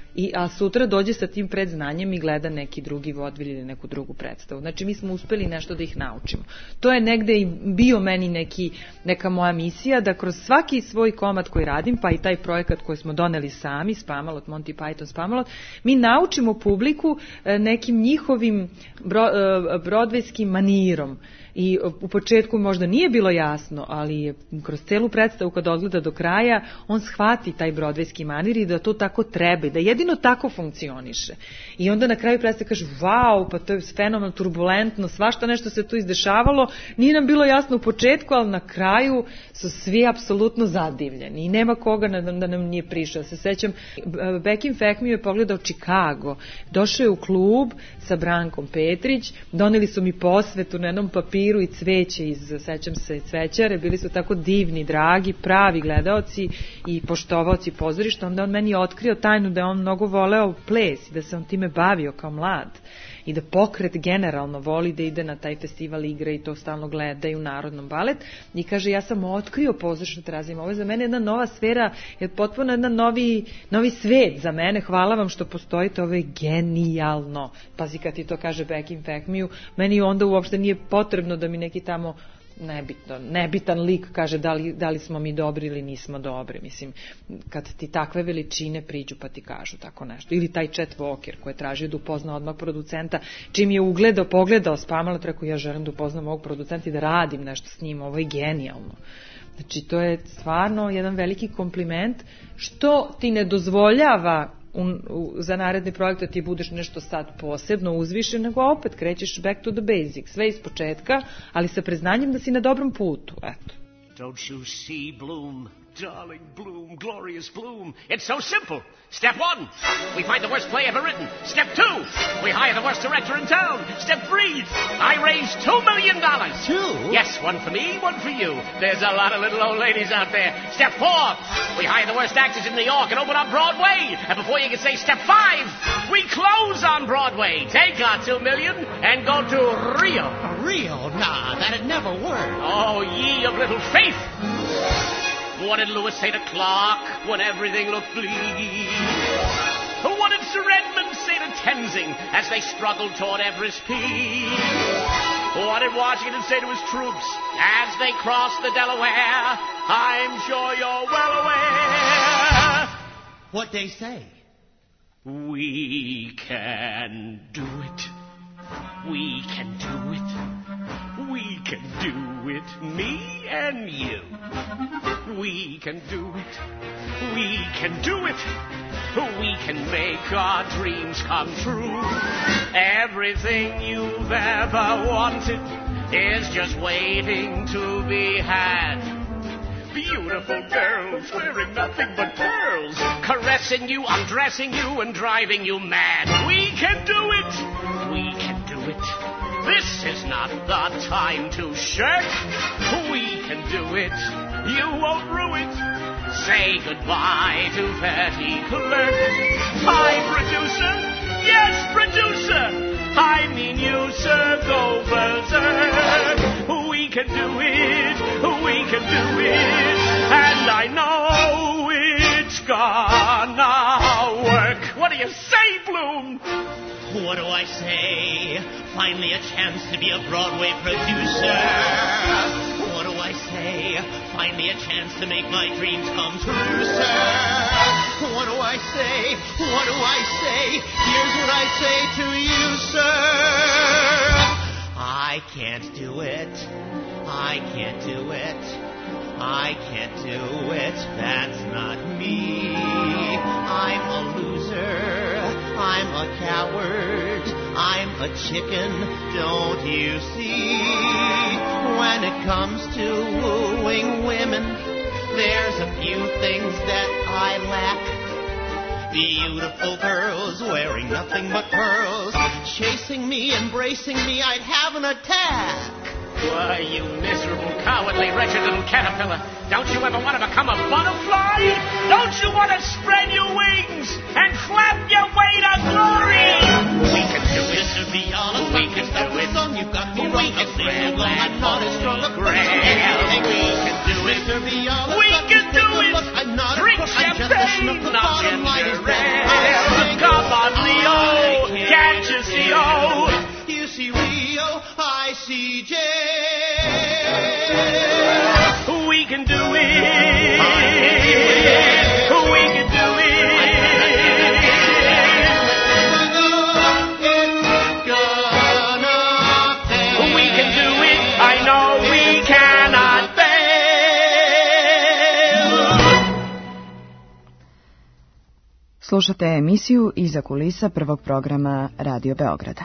Speaker 4: I, a sutra dođe sa tim predznanjem i gleda neki drugi vodvilj ili neku drugu predstavu. Znači, mi smo uspeli nešto da ih naučimo. To je negde i bio meni neki, neka moja misija, da kroz svaki svoj komad koji radim, pa i taj projekat koji smo doneli sami, Spamalot, Monty Python Spamalot, mi naučimo publiku nekim njihovim bro, brodvejskim manirom. I u početku možda nije bilo jasno, ali kroz celu predstavu kad odgleda do kraja, on shvati taj brodvejski manir i da to tako treba, da jedino tako funkcioniše. I onda na kraju predstave kaže, vau, pa to je fenomenalno, turbulentno, svašta nešto se tu izdešavalo, nije nam bilo jasno u početku, ali na kraju su svi apsolutno zadivljeni i nema koga da nam nije prišao. Se sećam, Bekim Fehmiju je pogledao Chicago, došao je u klub sa Brankom Petrić, doneli su mi posvetu na jednom papiru i cveće iz, sećam se, cvećare, bili su tako divni, dragi, pravi gledaoci i poštovaoci pozorišta. Onda on meni otkrio tajnu da je on mnogo voleo ples i da se on time bavio kao mlad i da pokret generalno voli da ide na taj festival igre i to stalno gleda i u Narodnom balet. I kaže, ja sam otkrio pozorišnu teraziju. Ovo je za mene jedna nova sfera, je potpuno jedan novi, novi svet za mene. Hvala vam što postojite, ovo je genijalno. Pazi, kad ti to kaže Bekim Fehmiju, meni onda uopšte nije potrebno da mi neki tamo nebitno, nebitan lik kaže da li, da li smo mi dobri ili nismo dobri. Mislim, kad ti takve veličine priđu pa ti kažu tako nešto. Ili taj Chet Walker koji je tražio da upozna odmah producenta, čim je ugledao, pogledao Spamalot, rekao, ja želim da upoznam ovog producenta i da radim nešto s njim, ovo je genijalno. Znači, to je stvarno jedan veliki kompliment, što ti ne dozvoljava U, u, za naredni projekt da ti budeš nešto sad posebno uzvišen, nego opet krećeš back to the basics, sve iz početka, ali sa priznanjem da si na dobrom putu. Eto.
Speaker 7: Don't you see, Bloom? Darling Bloom, glorious Bloom. It's so simple. Step one, we find the worst play ever written. Step two, we hire the worst director in town. Step three, I raise two million dollars.
Speaker 8: Two?
Speaker 7: Yes, one for me, one for you. There's a lot of little old ladies out there. Step four, we hire the worst actors in New York and open up Broadway. And before you can say step five, we close on Broadway. Take our two million and go to Rio.
Speaker 8: Rio? Nah, that'd never work.
Speaker 7: Oh, ye of little faith. What did Lewis say to Clark when everything looked bleak? What did Sir Edmund say to Tenzing as they struggled toward Everest Peak? What did Washington say to his troops as they crossed the Delaware? I'm sure you're well aware.
Speaker 8: What'd they say?
Speaker 7: We can do it. We can do it. We can do it, me and you. We can do it. We can do it. We can make our dreams come true. Everything you've ever wanted is just waiting to be had. Beautiful girls wearing nothing but pearls, caressing you, undressing you, and driving you mad. We can do it. We can do it. This is not the time to shirk. We can do it. You won't rue it. Say goodbye to petty clerk. Hi, producer. Yes, producer. I mean you, sir. Go berserk. We can do it. We can do it. And I know it's gonna work. What do you say, Bloom?
Speaker 8: What do I say? Finally a chance to be a Broadway producer. What do I say? Finally a chance to make my dreams come true, sir. What do I say? What do I say? Here's what I say to you, sir. I can't do it. I can't do it. I can't do it. That's not me. I'm a loser. I'm a coward, I'm a chicken, don't you see? When it comes to wooing women, there's a few things that I lack. Beautiful girls wearing nothing but pearls, chasing me, embracing me, I'd have an attack.
Speaker 7: Why, you miserable, cowardly, wretched little caterpillar. Don't you ever want to become a butterfly? Don't you want to spread your wings and flap your way to glory? We can do it.
Speaker 8: Mister Viola,
Speaker 7: we can do it.
Speaker 8: Son, you've got me
Speaker 7: We
Speaker 8: wrong.
Speaker 7: can do it.
Speaker 8: I'm not as strong a
Speaker 7: Grail. We can do it.
Speaker 8: Mister Viola,
Speaker 7: We
Speaker 8: son,
Speaker 7: can do
Speaker 8: take a
Speaker 7: it.
Speaker 8: look. I'm not
Speaker 7: Drink
Speaker 8: a crook. I'm just a
Speaker 7: champagne,
Speaker 8: schnook. The
Speaker 7: not
Speaker 8: bottom line is
Speaker 7: ginger
Speaker 8: that
Speaker 7: ale.
Speaker 2: Slušate emisiju Iza kulisa prvog programa Radio Beograda.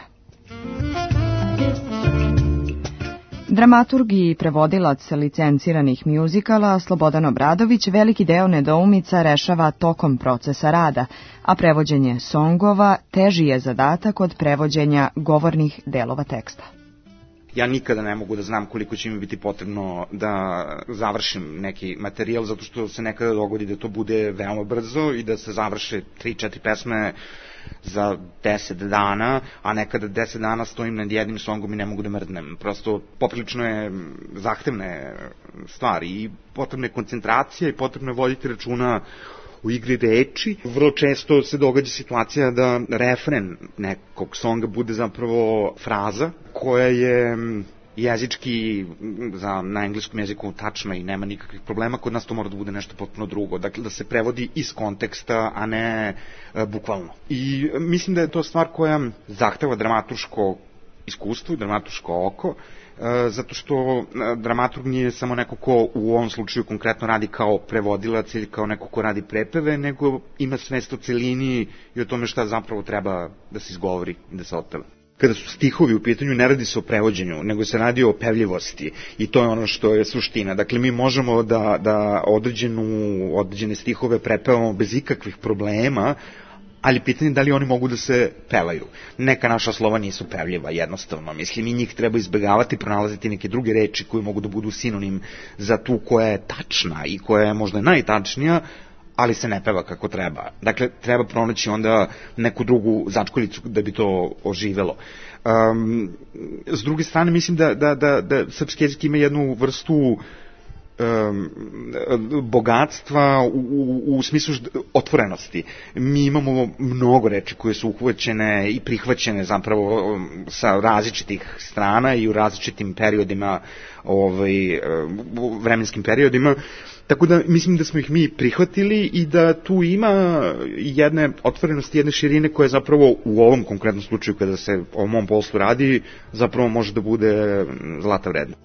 Speaker 2: Dramaturg i prevodilac licenciranih mjuzikala Slobodan Obradović veliki deo nedoumica rešava tokom procesa rada, a prevođenje songova teži je zadatak od prevođenja govornih delova teksta.
Speaker 6: Ja nikada ne mogu da znam koliko će mi biti potrebno da završim neki materijal, zato što se nekada dogodi da to bude veoma brzo i da se završe tri četiri pesme za deset dana, a nekada deset dana stojim nad jednim songom i ne mogu da mrdnem. Prosto poprilično je zahtevne stvari i potrebna je koncentracija i potrebno je voditi računa u igri reči. Vrlo često se događa situacija da refren nekog songa bude zapravo fraza koja je jezički za, na engleskom jeziku tačna i nema nikakvih problema. Kod nas to mora da bude nešto potpuno drugo. Dakle, da se prevodi iz konteksta, a ne e, bukvalno. I mislim da je to stvar koja zahteva dramaturško iskustvo i dramaturško oko, e, zato što dramaturg nije samo neko ko u ovom slučaju konkretno radi kao prevodilac ili kao neko ko radi prepeve, nego ima svest o celini i o tome šta zapravo treba da se izgovori i da se otpeva. Kada su stihovi u pitanju, ne radi se o prevođenju, nego se radi o pevljivosti i to je ono što je suština. Dakle, mi možemo da, da određenu, određene stihove prepevamo bez ikakvih problema, ali pitanje je da li oni mogu da se pevaju. Neka naša slova nisu pevljiva, jednostavno. Mislim, i njih treba izbegavati, pronalaziti neke druge reči koje mogu da budu sinonim za tu koja je tačna i koja je možda najtačnija, ali se ne peva kako treba. Dakle, treba pronaći onda neku drugu začkoljicu da bi to oživelo. Um, s druge strane, mislim da, da, da, da srpski jezik ima jednu vrstu um, bogatstva u, u, u smislu otvorenosti. Mi imamo mnogo reči koje su uhvaćene i prihvaćene zapravo sa različitih strana i u različitim periodima, ovaj, vremenskim periodima. Tako da mislim da smo ih mi prihvatili i da tu ima jedne otvorenosti, jedne širine koja zapravo u ovom konkretnom slučaju kada se o mom poslu radi zapravo može da bude zlata vredna.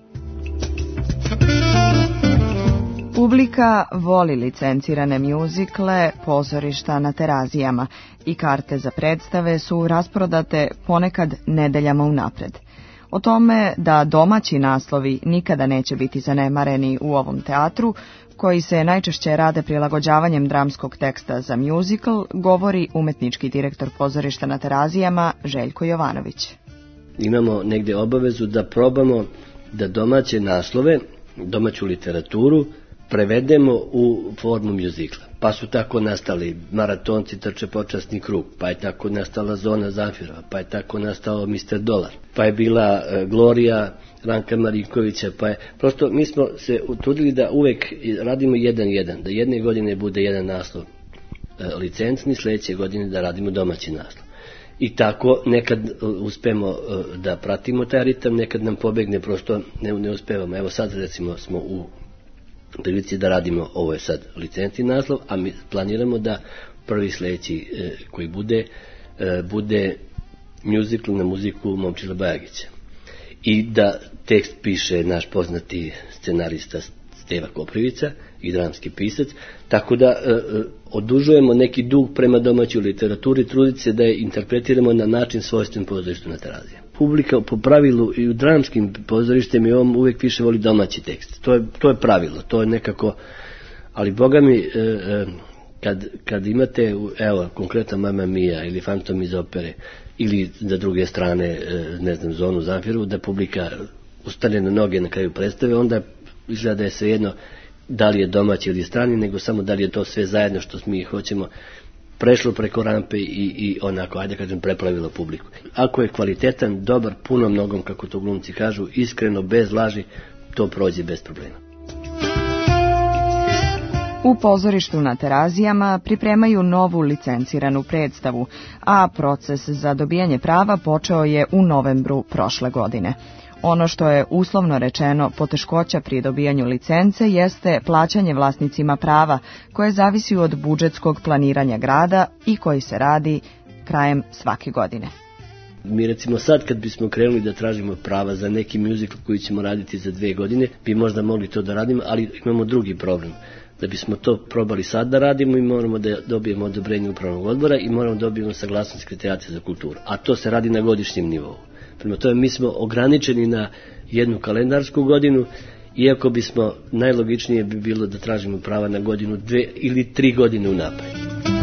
Speaker 2: Publika voli licencirane mjuzikle, pozorišta na Terazijama i karte za predstave su rasprodate ponekad nedeljama unapred. O tome da domaći naslovi nikada neće biti zanemareni u ovom teatru, koji se najčešće rade prilagođavanjem dramskog teksta za mjuzikl, govori umetnički direktor pozorišta na Terazijama Željko Jovanović.
Speaker 3: Imamo negde obavezu da probamo da domaće naslove, domaću literaturu, prevedemo u formu mjuzikla. Pa su tako nastali Maratonci trče počasni krug, pa je tako nastala Zona Zamfirova, pa je tako nastao mister Dolar, pa je bila e, Glorija Ranka Marinkovića, pa je... Prosto mi smo se utrudili da uvek radimo jedan jedan, da jedne godine bude jedan naslov e, licencni, sledeće godine da radimo domaći naslov. I tako nekad uspemo e, da pratimo taj ritam, nekad nam pobegne, prosto ne, ne uspevamo. Evo sad recimo smo u prilici da radimo, ovo je sad licencni naslov, a mi planiramo da prvi sledeći e, koji bude, e, bude mjuzikl na muziku Momčila Bajagića. I da tekst piše naš poznati scenarista Steva Koprivica i dramski pisac, tako da e, odužujemo neki dug prema domaćoj literaturi, truditi se da je interpretiramo na način svojstven pozorištu na Terazijama. Publika po pravilu i u dramskim pozorištem i ovom uvek više voli domaći tekst. To je, to je pravilo, to je nekako, ali boga mi, e, e, kad, kad imate, evo, konkretno Mamma Mia ili Fantom iz opere, ili za druge strane, e, ne znam, Zonu Zamfiru, da publika ustane na noge na kraju predstave, onda izgleda da je svejedno da li je domaći ili strani, nego samo da li je to sve zajedno što mi hoćemo prešlo preko rampe i, i onako, ajde kažem, preplavilo publiku. Ako je kvalitetan, dobar, puno mnogom, kako to glumci kažu, iskreno, bez laži, to prođe bez problema.
Speaker 2: U pozorištu na Terazijama pripremaju novu licenciranu predstavu, a proces za dobijanje prava počeo je u novembru prošle godine. Ono što je uslovno rečeno poteškoća pri dobijanju licence jeste plaćanje vlasnicima prava, koje zavisi od budžetskog planiranja grada i koji se radi krajem svake godine.
Speaker 3: Mi recimo sad kad bismo krenuli da tražimo prava za neki mjuzikl koji ćemo raditi za dve godine, bi možda mogli to da radimo, ali imamo drugi problem. Da bismo to probali sad da radimo i moramo da dobijemo odobrenje upravnog odbora i moramo da dobijemo saglasnost Sekretarijata za kulturu. A to se radi na godišnjem nivou. Prema tome mi smo ograničeni na jednu kalendarsku godinu, iako bismo najlogičnije bi bilo da tražimo prava na godinu, dve ili tri godine unapred.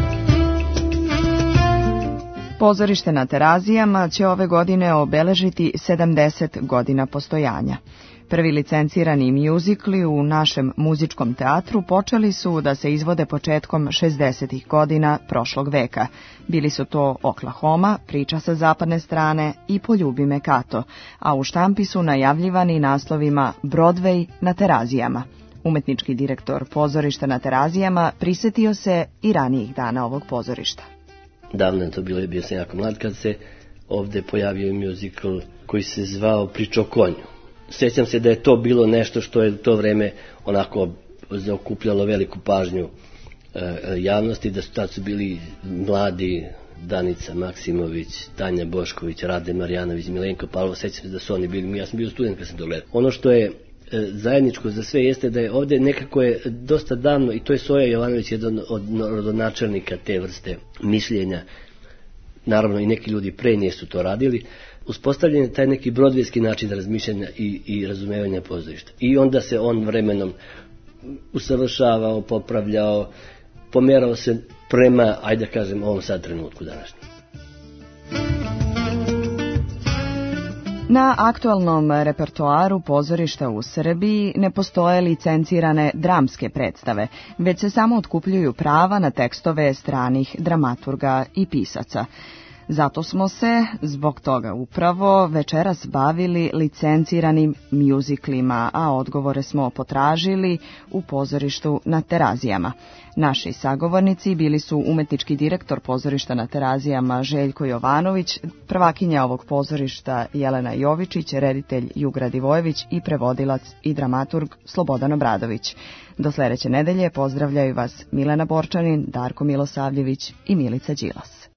Speaker 2: Pozorište na Terazijama će ove godine obeležiti sedamdeset godina postojanja. Prvi licencirani mjuzikli u našem muzičkom teatru počeli su da se izvode početkom šezdesetih godina prošlog veka. Bili su to Oklahoma, Priča sa zapadne strane i Poljubi me Kato, a u štampi su najavljivani naslovima Broadway na Terazijama. Umetnički direktor pozorišta na Terazijama prisetio se i ranijih dana ovog pozorišta.
Speaker 3: Davno je to bilo, bio sam jako mlad kad se ovde pojavio mjuzikl koji se zvao Priča o konju. Sjećam se da je to bilo nešto što je u to vreme onako zaokupljalo veliku pažnju e, javnosti, da su tad su bili mladi Danica Maksimović, Tanja Bošković, Rade Marjanović, Milenko Pavlov, sjećam se da su oni bili, ja sam bio student kad sam to gledao. Ono što je e, zajedničko za sve jeste da je ovde nekako je dosta davno, i to je Soja Jovanović jedan od rodonačelnika te vrste mišljenja, naravno i neki ljudi pre nje su to radili, uspostavljen je taj neki brodvijski način razmišljanja i, i razumevanja pozorišta. I onda se on vremenom usavršavao, popravljao, pomerao se prema, ajde da kažem, ovom sad trenutku današnjem.
Speaker 2: Na aktualnom repertoaru pozorišta u Srbiji ne postoje licencirane dramske predstave, već se samo otkupljuju prava na tekstove stranih dramaturga i pisaca. Zato smo se, zbog toga upravo, večeras bavili licenciranim mjuziklima, a odgovore smo potražili u pozorištu na Terazijama. Naši sagovornici bili su umetnički direktor pozorišta na Terazijama Željko Jovanović, prvakinja ovog pozorišta Jelena Jovičić, reditelj Jugra Divojević i prevodilac i dramaturg Slobodan Obradović. Do sledeće nedelje pozdravljaju vas Milena Borčanin, Darko Milosavljević i Milica Đilas.